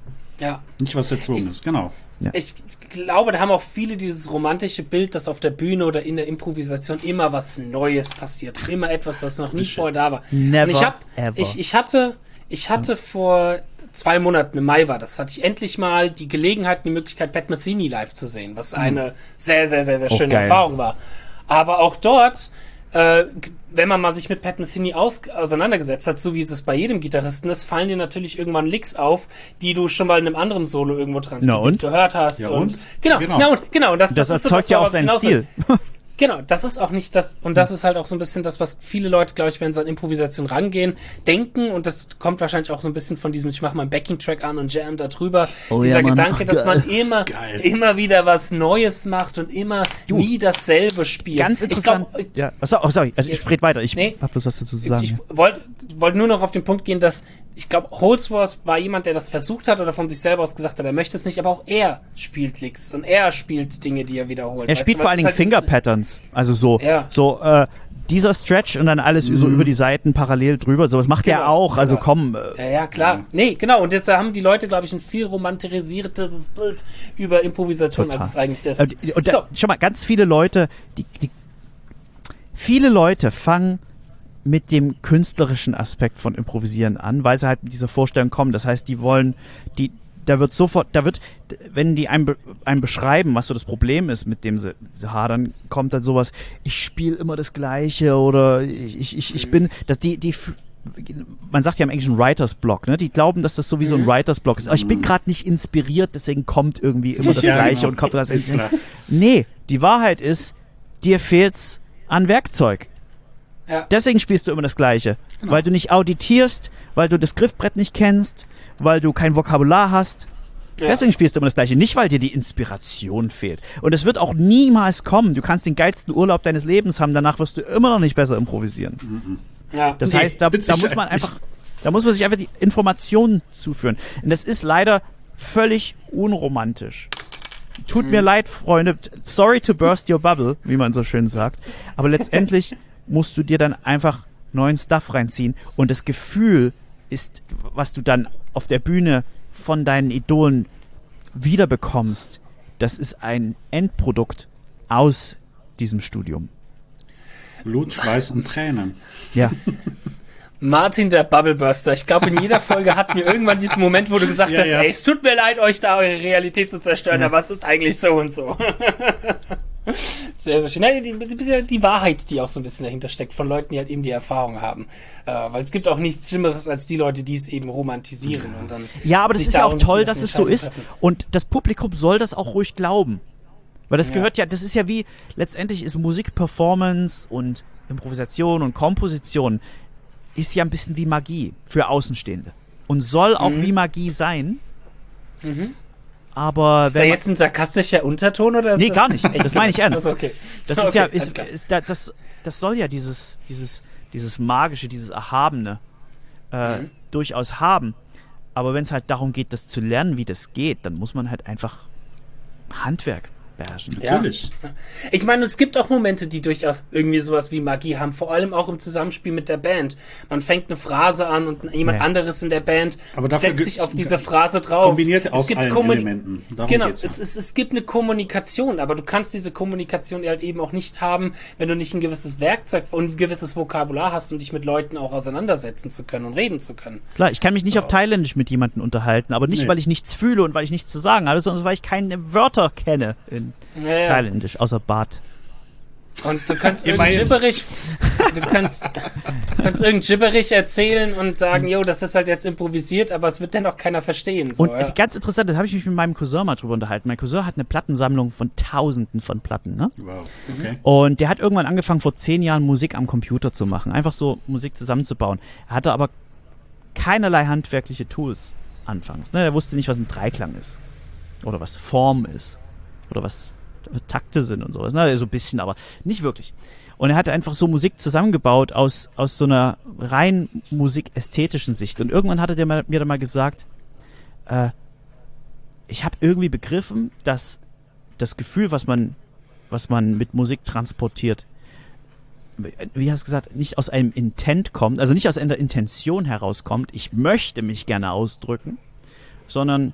Ja. Nicht was erzwungen ist, genau. Ja. Ich glaube, da haben auch viele dieses romantische Bild, dass auf der Bühne oder in der Improvisation immer was Neues passiert. Immer etwas, was noch nie vorher da war. Never, Und ich hab, ever. ich, ich hatte, ich hatte vor zwei Monaten, im Mai war das, hatte ich endlich mal die Gelegenheit, die Möglichkeit, Pat Metheny live zu sehen, was eine sehr, sehr, sehr, sehr Oh, schöne geil. Erfahrung war. Aber auch dort, äh, wenn man mal sich mit Pat Metheny aus auseinandergesetzt hat, so wie es bei jedem Gitarristen ist, fallen dir natürlich irgendwann Licks auf, die du schon mal in einem anderen Solo irgendwo transkribiert gehört hast. Ja, und, und? genau, Genau. Na und, genau. Und das, Das, das ist so erzeugt das, ja auch worauf ich seinen hinaus will. Stil. Genau, das ist auch nicht das, und das ist halt auch so ein bisschen das, was viele Leute, glaube ich, wenn sie an Improvisation rangehen, denken, und das kommt wahrscheinlich auch so ein bisschen von diesem, ich mache mal einen Backing-Track an und jam da drüber, Oh dieser ja, Mann. Gedanke, dass man Geil. immer, Geil. immer wieder was Neues macht und immer nie dasselbe spielt. Ganz interessant. Ich glaub, ja. Oh, sorry, also ich rede weiter. Ich Nee. hab bloß was dazu zu sagen. ich wollte wollt nur noch auf den Punkt gehen, dass ich glaube, Holdsworth war jemand, der das versucht hat oder von sich selber aus gesagt hat, er möchte es nicht, aber auch er spielt Licks und er spielt Dinge, die er wiederholt. Er Weißt spielt du, vor weil allen es Dingen ist halt Finger-Patterns. Also so, Ja. so äh, dieser Stretch und dann alles so über die Seiten parallel drüber. Sowas macht er Genau, auch. Also genau. komm. dieses- Äh, Ja, ja, klar. Nee, genau. Und jetzt haben die Leute, glaube ich, ein viel romantisierteres Bild über Improvisation, Total. als es eigentlich ist. Und, und so. da, schau mal, ganz viele Leute, die, die, viele Leute fangen mit dem künstlerischen Aspekt von Improvisieren an, weil sie halt mit dieser Vorstellung kommen. Das heißt, die wollen, die, da wird sofort, da wird, wenn die einem, be- einem beschreiben, was so das Problem ist, mit dem sie, sie hadern, kommt dann sowas, ich spiele immer das Gleiche oder ich, ich, ich, ich bin, dass die, die, f- man sagt ja im Englischen Writer's Block, ne? Die glauben, dass das sowieso ein Writer's Block ist. Aber ich bin gerade nicht inspiriert, deswegen kommt irgendwie immer das Ja, Gleiche genau. und kommt das. Ist klar. Nee, die Wahrheit ist, dir fehlt's an Werkzeug. Ja. Deswegen spielst du immer das Gleiche. Genau. Weil du nicht auditierst, weil du das Griffbrett nicht kennst, weil du kein Vokabular hast. Ja. Deswegen spielst du immer das Gleiche. Nicht, weil dir die Inspiration fehlt. Und es wird auch niemals kommen. Du kannst den geilsten Urlaub deines Lebens haben, danach wirst du immer noch nicht besser improvisieren. Ja. Das Nee, heißt, da, mit da muss man Sicherheit einfach, da muss man sich einfach die Informationen zuführen. Und das ist leider völlig unromantisch. Tut mir leid, Freunde. Sorry to burst your bubble, wie man so schön sagt. Aber letztendlich musst du dir dann einfach neuen Stuff reinziehen. Und das Gefühl ist, was du dann auf der Bühne von deinen Idolen wiederbekommst, das ist ein Endprodukt aus diesem Studium. Blut, Schweiß und Tränen. Ja. Martin, der Bubbleburster. Ich glaube, in jeder Folge hatten wir irgendwann diesen Moment, wo du gesagt Ja, hast, ja. ey, es tut mir leid, euch da eure Realität zu zerstören, aber es ist eigentlich so und so. Sehr, sehr schön. Nein, die, die, die Wahrheit, die auch so ein bisschen dahinter steckt, von Leuten, die halt eben die Erfahrung haben. Äh, weil es gibt auch nichts Schlimmeres als die Leute, die es eben romantisieren. Und dann Ja, aber das sich ist ja auch darum toll, die dass es so ist. Entscheidung treffen. Und das Publikum soll das auch ruhig glauben. Weil das Ja. gehört ja, das ist ja wie, letztendlich ist Musik, Performance und Improvisation und Komposition ist ja ein bisschen wie Magie für Außenstehende. Und soll auch Mhm. wie Magie sein. Aber Ist da wenn man, jetzt ein sarkastischer Unterton oder ist Nee, das gar nicht. Das meine ich ernst. Also, okay. das ist Okay, ja, alles ist, klar. ist, da- das, das soll ja dieses, dieses, dieses Magische, dieses Erhabene äh, Mhm. durchaus haben. Aber wenn es halt darum geht, das zu lernen, wie das geht, dann muss man halt einfach Handwerk beherrschen. Ja. Natürlich. Ich meine, es gibt auch Momente, die durchaus irgendwie sowas wie Magie haben, vor allem auch im Zusammenspiel mit der Band. Man fängt eine Phrase an und jemand Ja. anderes in der Band Aber dafür setzt sich gibt's auf diese Phrase drauf. Kombiniert Es aus gibt allen Kommuni- Elementen. Darum Genau, geht's ja. es, es, es gibt eine Kommunikation, aber du kannst diese Kommunikation halt eben auch nicht haben, wenn du nicht ein gewisses Werkzeug und ein gewisses Vokabular hast, um dich mit Leuten auch auseinandersetzen zu können und reden zu können. Klar, ich kann mich nicht So. auf Thailändisch mit jemandem unterhalten, aber nicht, Nee. weil ich nichts fühle und weil ich nichts zu sagen habe, sondern weil ich keine Wörter kenne in Ja, ja. Thailändisch, außer Bart. Und du kannst irgendein Immerhin. Gibberisch, du kannst, du kannst irgendein Gibberisch erzählen und sagen, jo, das ist halt jetzt improvisiert, aber es wird dennoch keiner verstehen. So, Und ja. ganz interessant, das habe ich mich mit meinem Cousin mal drüber unterhalten. Mein Cousin hat eine Plattensammlung von Tausenden von Platten, ne? Wow. Okay. Und der hat irgendwann angefangen, vor zehn Jahren Musik am Computer zu machen. Einfach so Musik zusammenzubauen. Er hatte aber keinerlei handwerkliche Tools anfangs. Ne? Er wusste nicht, was ein Dreiklang ist. Oder was Form ist. Oder was Takte sind und sowas. Ne? So ein bisschen, aber nicht wirklich. Und er hatte einfach so Musik zusammengebaut aus, aus so einer rein musikästhetischen Sicht. Und irgendwann hatte der mal, mir dann mal gesagt, äh, ich habe irgendwie begriffen, dass das Gefühl, was man, was man mit Musik transportiert, wie hast du gesagt, nicht aus einem Intent kommt, also nicht aus einer Intention herauskommt, ich möchte mich gerne ausdrücken, sondern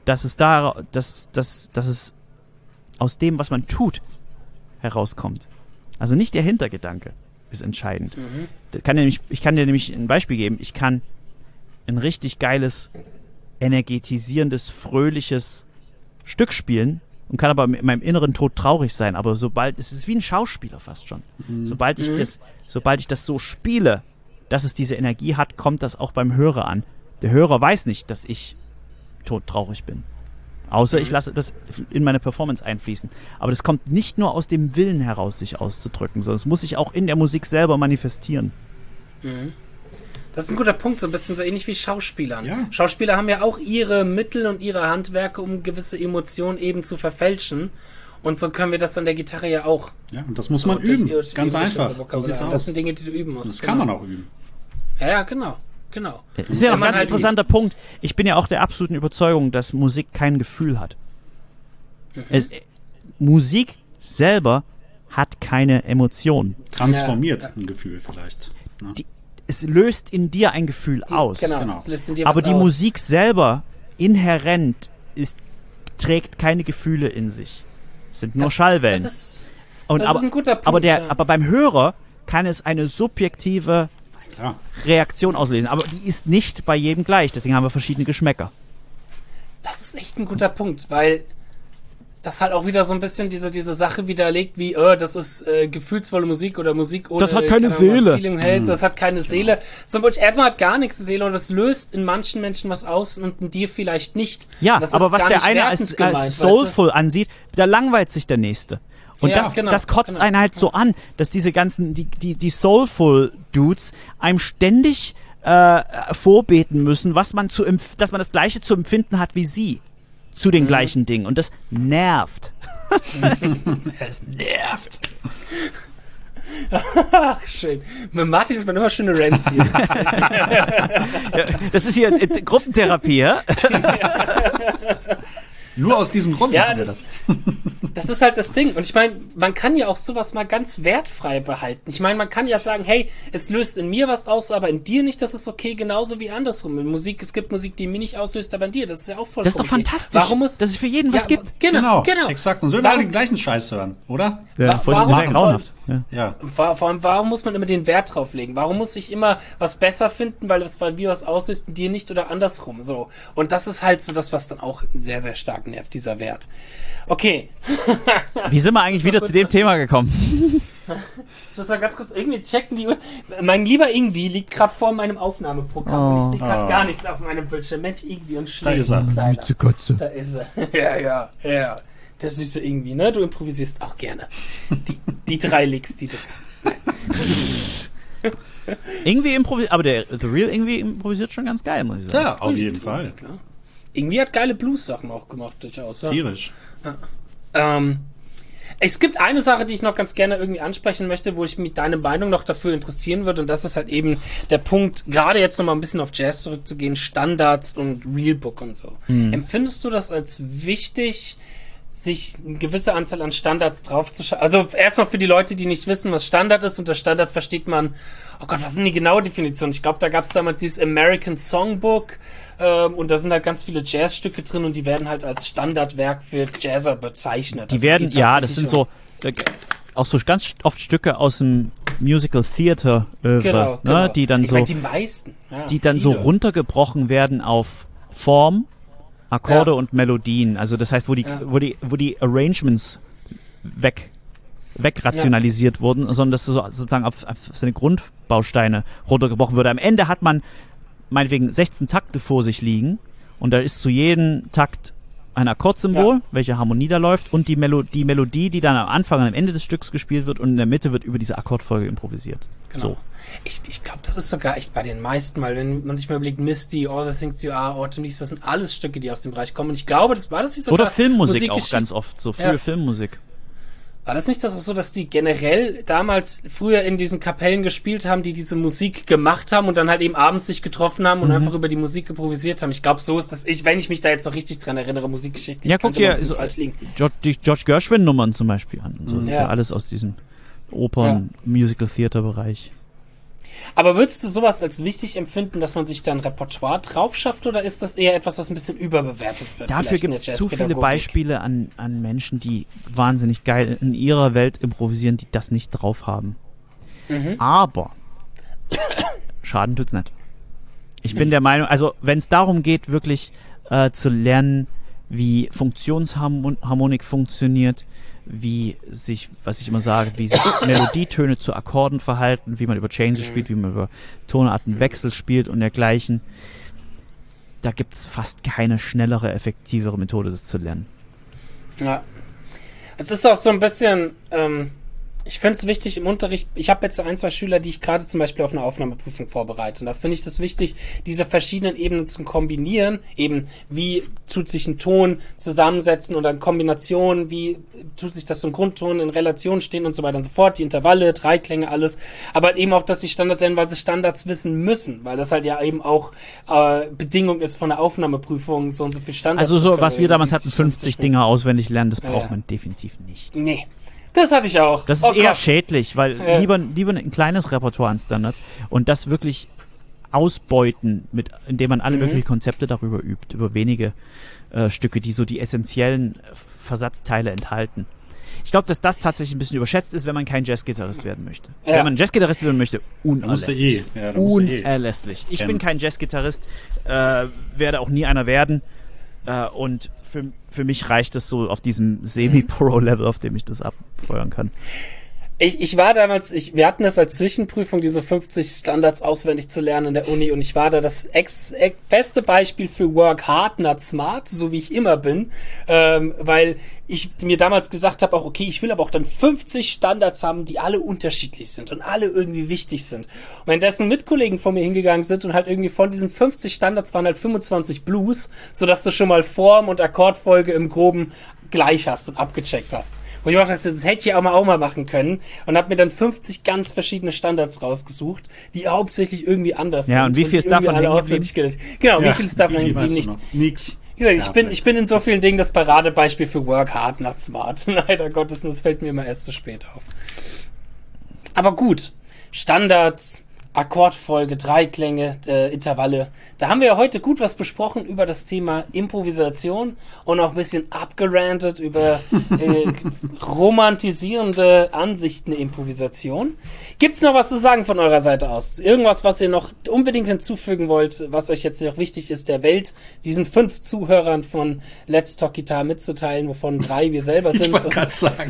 dass es da, dass, dass, dass es aus dem, was man tut, herauskommt. Also nicht der Hintergedanke ist entscheidend. Mhm. Das kann ja nämlich, ich kann dir nämlich ein Beispiel geben. Ich kann ein richtig geiles, energetisierendes, fröhliches Stück spielen und kann aber in meinem inneren Tod traurig sein. Aber sobald, es ist wie ein Schauspieler fast schon. Mhm. Sobald ich das, sobald ich das so spiele, dass es diese Energie hat, kommt das auch beim Hörer an. Der Hörer weiß nicht, dass ich todtraurig bin. Außer ich lasse das in meine Performance einfließen. Aber das kommt nicht nur aus dem Willen heraus, sich auszudrücken, sondern es muss sich auch in der Musik selber manifestieren. Mhm. Das ist ein guter Punkt, so ein bisschen so ähnlich wie Schauspielern. Ja. Schauspieler haben ja auch ihre Mittel und ihre Handwerke, um gewisse Emotionen eben zu verfälschen. Und so können wir das an der Gitarre ja auch. Ja, und das muss man so, üben. durch, Ganz durch einfach. So sieht's aus. Das sind Dinge, die du üben musst. Das kann genau. man auch üben. Ja, ja, genau. Genau. Das ist ja auch ein ganz halt interessanter Punkt. Ich bin ja auch der absoluten Überzeugung, dass Musik kein Gefühl hat. Mhm. Es, äh, Musik selber hat keine Emotion. Transformiert ja, ja. ein Gefühl vielleicht. Ne? Die, es löst in dir ein Gefühl die, aus. Genau, genau. Es löst in dir Aber was die aus. Musik selber, inhärent, ist, trägt keine Gefühle in sich. Es sind nur das, Schallwellen. Das ist, Und das aber, ist ein guter Punkt. aber, der, ja. aber beim Hörer kann es eine subjektive Klar. Reaktion auslesen. Aber die ist nicht bei jedem gleich. Deswegen haben wir verschiedene Geschmäcker. Das ist echt ein guter Punkt, weil das halt auch wieder so ein bisschen diese, diese Sache widerlegt, wie, äh, das ist äh, gefühlsvolle Musik oder Musik ohne... Das hat keine Ahnung, was Seele. Feeling hält, Mhm. Das hat keine Genau. Seele. Zum Beispiel, Erdmann hat gar nichts Seele und das löst in manchen Menschen was aus und in dir vielleicht nicht. Ja, das aber ist was gar der nicht eine wertend als, gemeint, als weißt soulful ansieht, da langweilt sich der Nächste. Und Ja, das, genau, das kotzt genau. einen halt so an, dass diese ganzen, die, die, die soulful Dudes einem ständig äh, vorbeten müssen, was man zu empf- dass man das gleiche zu empfinden hat wie sie zu den Mhm. gleichen Dingen. Und das nervt. Es nervt. Ach, schön. Mit Martin hat man immer schöne Rants hier. Ja, das ist hier äh, Gruppentherapie, ja? Nur aus diesem Grund Ja, machen wir das, das. das ist halt das Ding. Und ich meine, man kann ja auch sowas mal ganz wertfrei behalten. Ich meine, man kann ja sagen, hey, es löst in mir was aus, aber in dir nicht, das ist okay, genauso wie andersrum. In Musik, es gibt Musik, die mir nicht auslöst, aber in dir, das ist ja auch vollkommen Das ist doch okay. fantastisch, Warum muss, dass es für jeden was ja, gibt. Genau, genau. Exakt. Und so wir alle Warum- den gleichen Scheiß hören, oder? Ja, Wa- voll warum- total grauenhaft. Ja. Ja. Vor, vor allem, warum muss man immer den Wert drauf legen? Warum muss ich immer was besser finden, weil es bei mir was auslöst und dir nicht oder andersrum? So. Und das ist halt so das, was dann auch sehr, sehr stark nervt, dieser Wert. Okay. Wie sind wir eigentlich wieder zu dem Thema gekommen? Ich muss mal ganz kurz irgendwie checken, die Uhr. Mein lieber Ingwie liegt gerade vor meinem Aufnahmeprogramm und ich sehe gerade Oh. gar nichts auf meinem Bildschirm. Mensch, Ingwie und Da schlägt. ist er. Kleiner. Gotze. Da ist er. Ja, ja, ja. Der süße Ingwie, ne? Du improvisierst auch gerne. Die, die drei Licks, die du kannst. Nein. Irgendwie improvisiert, aber der The Real irgendwie improvisiert schon ganz geil, muss ich sagen. Ja, auf jeden Fall. Klar. Ingwie hat geile Blues-Sachen auch gemacht, durchaus. Ja. Tierisch. Ähm, es gibt eine Sache, die ich noch ganz gerne irgendwie ansprechen möchte, wo ich mich deine Meinung noch dafür interessieren würde, und das ist halt eben der Punkt, gerade jetzt noch mal ein bisschen auf Jazz zurückzugehen, Standards und Realbook und so. Mhm. Empfindest du das als wichtig, sich eine gewisse Anzahl an Standards draufzuschauen? Also erstmal für die Leute, die nicht wissen, was Standard ist. Unter Standard versteht man, oh Gott, was ist denn die genaue Definition? Ich glaube, da gab es damals dieses American Songbook ähm, und da sind halt ganz viele Jazzstücke drin und die werden halt als Standardwerk für Jazzer bezeichnet. Die Also es werden, geht ja, das sind tatsächlich so, äh, auch so ganz oft Stücke aus dem Musical Theater, äh, Genau, ne, genau. die dann ich so, mein, die meisten, ja, die dann so viele. runtergebrochen werden auf Form, Akkorde Ja. und Melodien. Also das heißt, wo die, Ja. wo die, wo die Arrangements weg, wegrationalisiert wurden, sondern dass so, sozusagen auf, auf seine Grundbausteine runtergebrochen würde. Am Ende hat man meinetwegen sechzehn Takte vor sich liegen und da ist zu jedem Takt ein Akkordsymbol, Ja. welche Harmonie da läuft, und die, Melo die Melodie, die dann am Anfang und am Ende des Stücks gespielt wird, und in der Mitte wird über diese Akkordfolge improvisiert. Genau. So. Ich, ich glaube, das ist sogar echt bei den meisten, weil wenn man sich mal überlegt, Misty, All the Things You Are, Autumn Leaves, das sind alles Stücke, die aus dem Bereich kommen. Und ich glaube, das war das nicht sogar Oder Filmmusik auch Musikgeschichte- ganz oft, so frühe Ja. Filmmusik. War das nicht das auch so, dass die generell damals früher in diesen Kapellen gespielt haben, die diese Musik gemacht haben und dann halt eben abends sich getroffen haben und Mhm. einfach über die Musik improvisiert haben? Ich glaube, so ist das. Ich, wenn ich mich da jetzt noch richtig dran erinnere, Musikgeschichte. Ja, guck dir so, falsch liegen. George, die George Gershwin-Nummern zum Beispiel an. Und so. Das ist Ja. ja alles aus diesem Opern-Musical-Theater-Bereich. Aber würdest du sowas als wichtig empfinden, dass man sich da ein Repertoire drauf schafft, oder ist das eher etwas, was ein bisschen überbewertet wird? Dafür gibt es zu viele Beispiele an, an Menschen, die wahnsinnig geil in ihrer Welt improvisieren, die das nicht drauf haben. Mhm. Aber Schaden tut's nicht. Ich bin der Meinung, also wenn es darum geht, wirklich äh, zu lernen, wie Funktionsharmonik funktioniert, wie sich, was ich immer sage, wie sich Melodietöne zu Akkorden verhalten, wie man über Changes spielt, wie man über Tonartenwechsel spielt und dergleichen, da gibt es fast keine schnellere, effektivere Methode, das zu lernen. Ja. Es ist auch so ein bisschen, ähm, ich finde es wichtig im Unterricht, ich habe jetzt so ein, zwei Schüler, die ich gerade zum Beispiel auf eine Aufnahmeprüfung vorbereite. Und da finde ich das wichtig, diese verschiedenen Ebenen zu kombinieren. Eben, wie tut sich ein Ton zusammensetzen und dann Kombinationen, wie tut sich das zum Grundton in Relation stehen und so weiter und so fort. Die Intervalle, Dreiklänge, alles. Aber halt eben auch, dass sie Standards lernen, weil sie Standards wissen müssen. Weil das halt ja eben auch äh, Bedingung ist von der Aufnahmeprüfung, so und so viel Standards. Also so, was wir damals hatten, fünfzig Dinger auswendig lernen, das braucht ja. man definitiv nicht. Nee. Das hatte ich auch. Das ist oh eher Gott. schädlich, weil ja. lieber, lieber ein kleines Repertoire an Standards und das wirklich ausbeuten, mit, indem man alle mhm. möglichen Konzepte darüber übt, über wenige äh, Stücke, die so die essentiellen Versatzteile enthalten. Ich glaube, dass das tatsächlich ein bisschen überschätzt ist, wenn man kein Jazzgitarrist werden möchte. Ja. Wenn man Jazzgitarrist werden möchte, unerlässlich. Eh. Ja, unerlässlich. Eh. Ich bin kein Jazzgitarrist, äh, werde auch nie einer werden. Uh, und für, für mich reicht es so auf diesem Semi-Pro-Level, auf dem ich das abfeuern kann. Ich, ich war damals, ich, wir hatten das als Zwischenprüfung, diese fünfzig Standards auswendig zu lernen in der Uni, und ich war da das ex, ex, beste Beispiel für Work Hard, Not Smart, so wie ich immer bin, ähm, weil ich mir damals gesagt habe, auch okay, ich will aber auch dann fünfzig Standards haben, die alle unterschiedlich sind und alle irgendwie wichtig sind. Und wenn dessen Mitkollegen von mir hingegangen sind und halt irgendwie von diesen fünfzig Standards waren halt fünfundzwanzig Blues, sodass du schon mal Form und Akkordfolge im Groben gleich hast und abgecheckt hast. Wo ich auch dachte, das hätte ich auch mal, auch mal machen können, und habe mir dann fünfzig ganz verschiedene Standards rausgesucht, die hauptsächlich irgendwie anders ja, sind. Ja, und wie viel ist davon hängen geblieben? Genau, ja, wie viel ist davon hängen geblieben? Nichts. Nix. Wie gesagt, ich bin, ich bin in so vielen Dingen das Paradebeispiel für Work Hard, Not Smart. Leider Gottes, und das fällt mir immer erst zu spät auf. Aber gut, Standards, Akkordfolge, Dreiklänge, äh, Intervalle. Da haben wir ja heute gut was besprochen über das Thema Improvisation und auch ein bisschen abgerantet über äh, romantisierende Ansichten der Improvisation. Gibt's noch was zu sagen von eurer Seite aus? Irgendwas, was ihr noch unbedingt hinzufügen wollt, was euch jetzt noch wichtig ist, der Welt, diesen fünf Zuhörern von Let's Talk Guitar mitzuteilen, wovon drei wir selber sind? Ich wollte gerade sagen.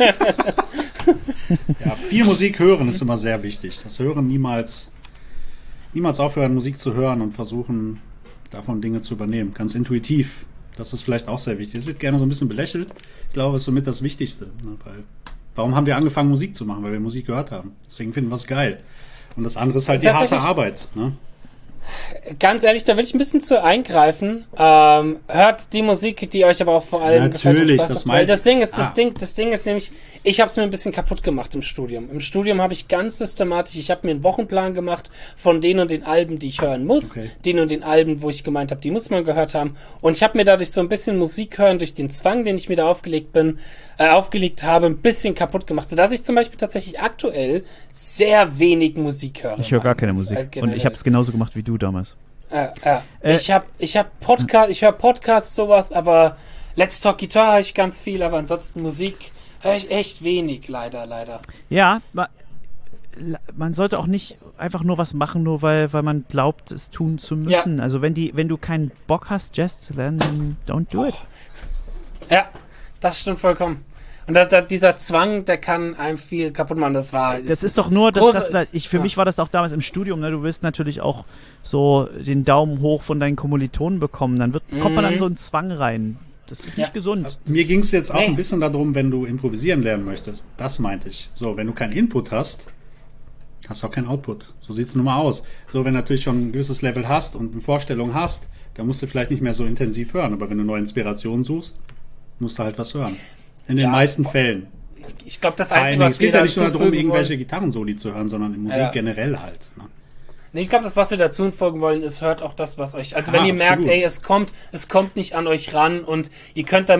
Ja, viel Musik hören ist immer sehr wichtig. Das Hören niemals, niemals aufhören, Musik zu hören und versuchen, davon Dinge zu übernehmen. Ganz intuitiv. Das ist vielleicht auch sehr wichtig. Es wird gerne so ein bisschen belächelt. Ich glaube, es ist somit das Wichtigste. Ne? Weil, warum haben wir angefangen, Musik zu machen? Weil wir Musik gehört haben. Deswegen finden wir es geil. Und das andere ist halt die harte Arbeit. Ne? Ganz ehrlich, da will ich ein bisschen zu eingreifen. Ähm, hört die Musik, die euch aber auch vor allem Natürlich, gefällt. das Weil das Ding ist, das ah. Ding, das Ding ist nämlich, ich habe es mir ein bisschen kaputt gemacht im Studium. Im Studium habe ich ganz systematisch, ich habe mir einen Wochenplan gemacht von den und den Alben, die ich hören muss, okay. den und den Alben, wo ich gemeint habe, die muss man gehört haben. Und ich habe mir dadurch so ein bisschen Musik hören, durch den Zwang, den ich mir da aufgelegt bin, äh, aufgelegt habe, ein bisschen kaputt gemacht, sodass ich zum Beispiel tatsächlich aktuell sehr wenig Musik höre. Ich höre gar keine Musik. Äh, und ich habe es genauso gemacht wie du damals. Äh, äh. Äh, ich habe ich hab Podcast, ich höre Podcasts, sowas, aber Let's Talk Guitar höre ich ganz viel, aber ansonsten Musik höre ich echt wenig, leider, leider. Ja, man, man sollte auch nicht einfach nur was machen, nur weil, weil man glaubt, es tun zu müssen. Ja. Also wenn die, wenn du keinen Bock hast, Jazz zu lernen, dann don't do it. Ja, das stimmt vollkommen. Und da, da, dieser Zwang, der kann einem viel kaputt machen. Das war. Das ist doch nur, dass das, ich, für ja. mich war das auch damals im Studium. Ne? Du willst natürlich auch so den Daumen hoch von deinen Kommilitonen bekommen. Dann wird, mhm. kommt man an so einen Zwang rein. Das ist ja. nicht gesund. Also, mir ging es jetzt auch nee. ein bisschen darum, wenn du improvisieren lernen möchtest. Das meinte ich. So, wenn du keinen Input hast, hast du auch keinen Output. So sieht es nun mal aus. So, wenn du natürlich schon ein gewisses Level hast und eine Vorstellung hast, dann musst du vielleicht nicht mehr so intensiv hören. Aber wenn du neue Inspirationen suchst, musst du halt was hören. In den ja, meisten Fällen. Ich, ich glaube, das Einzige, was es geht ja nicht nur darum, irgendwelche Gitarrensoli zu hören, sondern in Musik ja. generell halt. Ne? Nee, ich glaube, das, was wir dazu hinfolgen wollen, ist, hört auch das, was euch... Also ah, wenn ihr absolut. merkt, ey, es kommt, es kommt nicht an euch ran und ihr könnt damit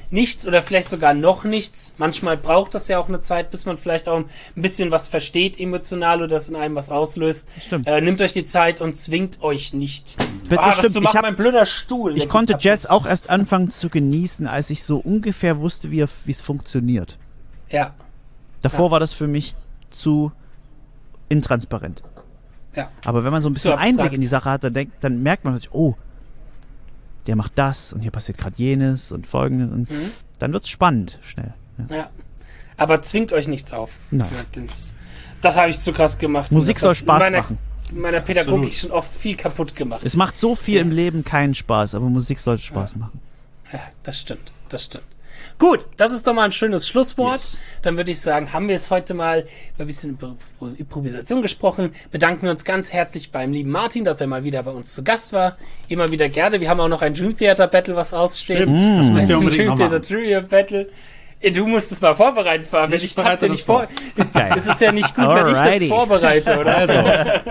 nichts oder vielleicht sogar noch nichts. Manchmal braucht das ja auch eine Zeit, bis man vielleicht auch ein bisschen was versteht emotional oder das in einem was auslöst. Stimmt. Äh, nehmt euch die Zeit und zwingt euch nicht. Bitte, ah, stimmt. das zu machen, Ich hab- mein blöder Stuhl. Ich Der konnte geht Jazz kaputt. auch erst anfangen zu genießen, als ich so ungefähr wusste, wie er- wie es funktioniert. Ja, Davor Ja. war das für mich zu intransparent. ja. Aber wenn man so ein bisschen Zu abstrakt. Einblick in die Sache hat, dann, denkt, dann merkt man natürlich, oh, der macht das und hier passiert gerade jenes und folgendes. Und Mhm. dann wird es spannend, schnell. Ja. Ja. Aber zwingt euch nichts auf. Nein. Ja, Das, das habe ich zu krass gemacht. Musik Das soll hat Spaß in meiner, machen. in meiner Pädagogik Absolut. schon oft viel kaputt gemacht. Es macht so viel im Leben keinen Spaß, aber Musik sollte Spaß machen. Ja, das stimmt, das stimmt. Gut, das ist doch mal ein schönes Schlusswort. Yes. Dann würde ich sagen, haben wir es heute mal über ein bisschen über Improvisation gesprochen. Bedanken wir uns ganz herzlich beim lieben Martin, dass er mal wieder bei uns zu Gast war. Immer wieder gerne. Wir haben auch noch ein Dream Theater Battle, was aussteht. Stimmt, das müsst ihr Ein unbedingt Dream noch Theater machen. Dream Battle. Eh, Du musst es mal vorbereiten, Fabian. Ich Ich, hab's bereite ja das nicht vor. Geil. Es ist ja nicht gut, wenn ich das Alrighty. vorbereite, oder? Also,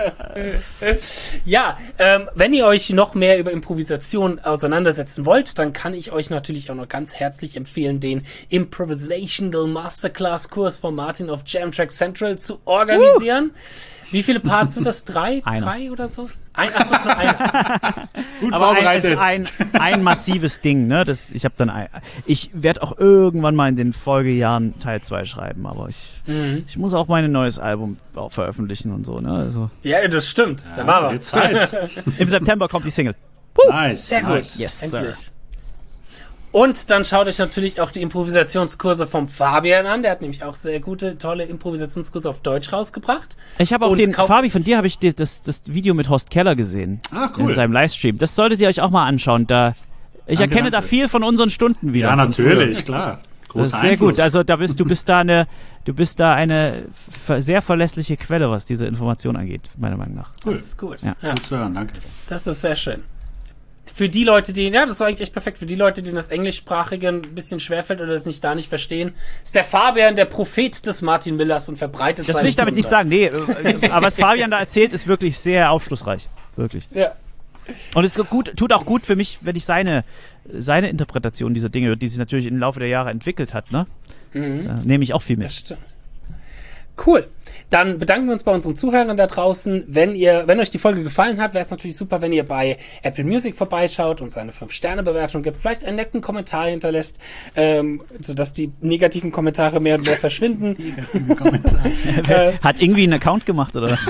Ja, ähm, wenn ihr euch noch mehr über Improvisation auseinandersetzen wollt, dann kann ich euch natürlich auch noch ganz herzlich empfehlen, den Improvisational Masterclass Kurs von Martin auf Jamtrack Central zu organisieren. Wie viele Parts sind das? Drei? Einer. Drei oder so? Ein, ach so, ist nur einer. gut Aber ein, ist vorbereitet. ein, ein massives Ding, ne? Das, ich habe dann ein, ich werde auch irgendwann mal in den Folgejahren Teil zwei schreiben, aber ich, Mhm. ich muss auch mein neues Album auch veröffentlichen und so, ne? Also Ja, das stimmt. Da war wird was. Zeit. im September kommt die Single. Nice. Sehr gut. nice. Yes, Endlich. sir. Und dann schaut euch natürlich auch die Improvisationskurse vom Fabian an. Der hat nämlich auch sehr gute, tolle Improvisationskurse auf Deutsch rausgebracht. Ich habe auch Und den, kauf- Fabi, von dir habe ich die, das, das Video mit Horst Keller gesehen. Ah, cool. In seinem Livestream. Das solltet ihr euch auch mal anschauen. Da, ich Danke, erkenne da danke. viel von unseren Stunden wieder. Ja, Von früher. natürlich, klar. Das Großer ist sehr Einfluss. gut. Also da bist du bist da eine, du bist da eine ver- sehr verlässliche Quelle, was diese Information angeht, meiner Meinung nach. Das ist gut. Ja. Ja, Gut zu hören, danke. das ist sehr schön. Für die Leute, die, ja, das war eigentlich echt perfekt. Für die Leute, denen das Englischsprachige ein bisschen schwerfällt oder das nicht da nicht verstehen, ist der Fabian der Prophet des Martin Millers und verbreitet Das seine will ich damit nicht Kunde. sagen. Nee, äh, aber was Fabian da erzählt, ist wirklich sehr aufschlussreich. Wirklich. Ja. Und es ist gut, tut auch gut für mich, wenn ich seine, seine Interpretation dieser Dinge, die sich natürlich im Laufe der Jahre entwickelt hat, ne? Mhm. Da nehme ich auch viel Das mit. stimmt. Cool. Dann bedanken wir uns bei unseren Zuhörern da draußen. Wenn ihr, wenn euch die Folge gefallen hat, wäre es natürlich super, wenn ihr bei Apple Music vorbeischaut und eine fünf Sterne Bewertung gibt, vielleicht einen netten Kommentar hinterlässt, ähm, sodass die negativen Kommentare mehr und mehr verschwinden. äh, Hat irgendwie einen Account gemacht, oder was?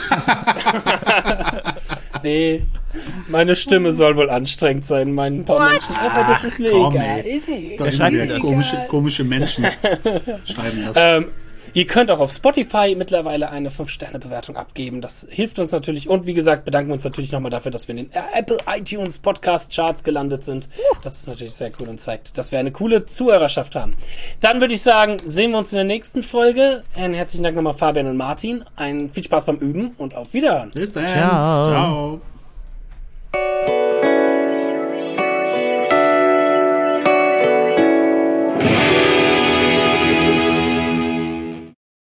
nee, meine Stimme soll wohl anstrengend sein, mein paar Menschen. Aber das ist mir komm, egal. ey. Ist mir Da schreibt schreiben das? komische, komische Menschen schreiben das. Ähm, ihr könnt auch auf Spotify mittlerweile eine fünf Sterne Bewertung abgeben. Das hilft uns natürlich. Und wie gesagt, bedanken wir uns natürlich nochmal dafür, dass wir in den Apple iTunes Podcast Charts gelandet sind. Das ist natürlich sehr cool und zeigt, dass wir eine coole Zuhörerschaft haben. Dann würde ich sagen, sehen wir uns in der nächsten Folge. Einen herzlichen Dank nochmal Fabian und Martin. Ein viel Spaß beim Üben und auf Wiederhören. Bis dann. Ciao. Ciao.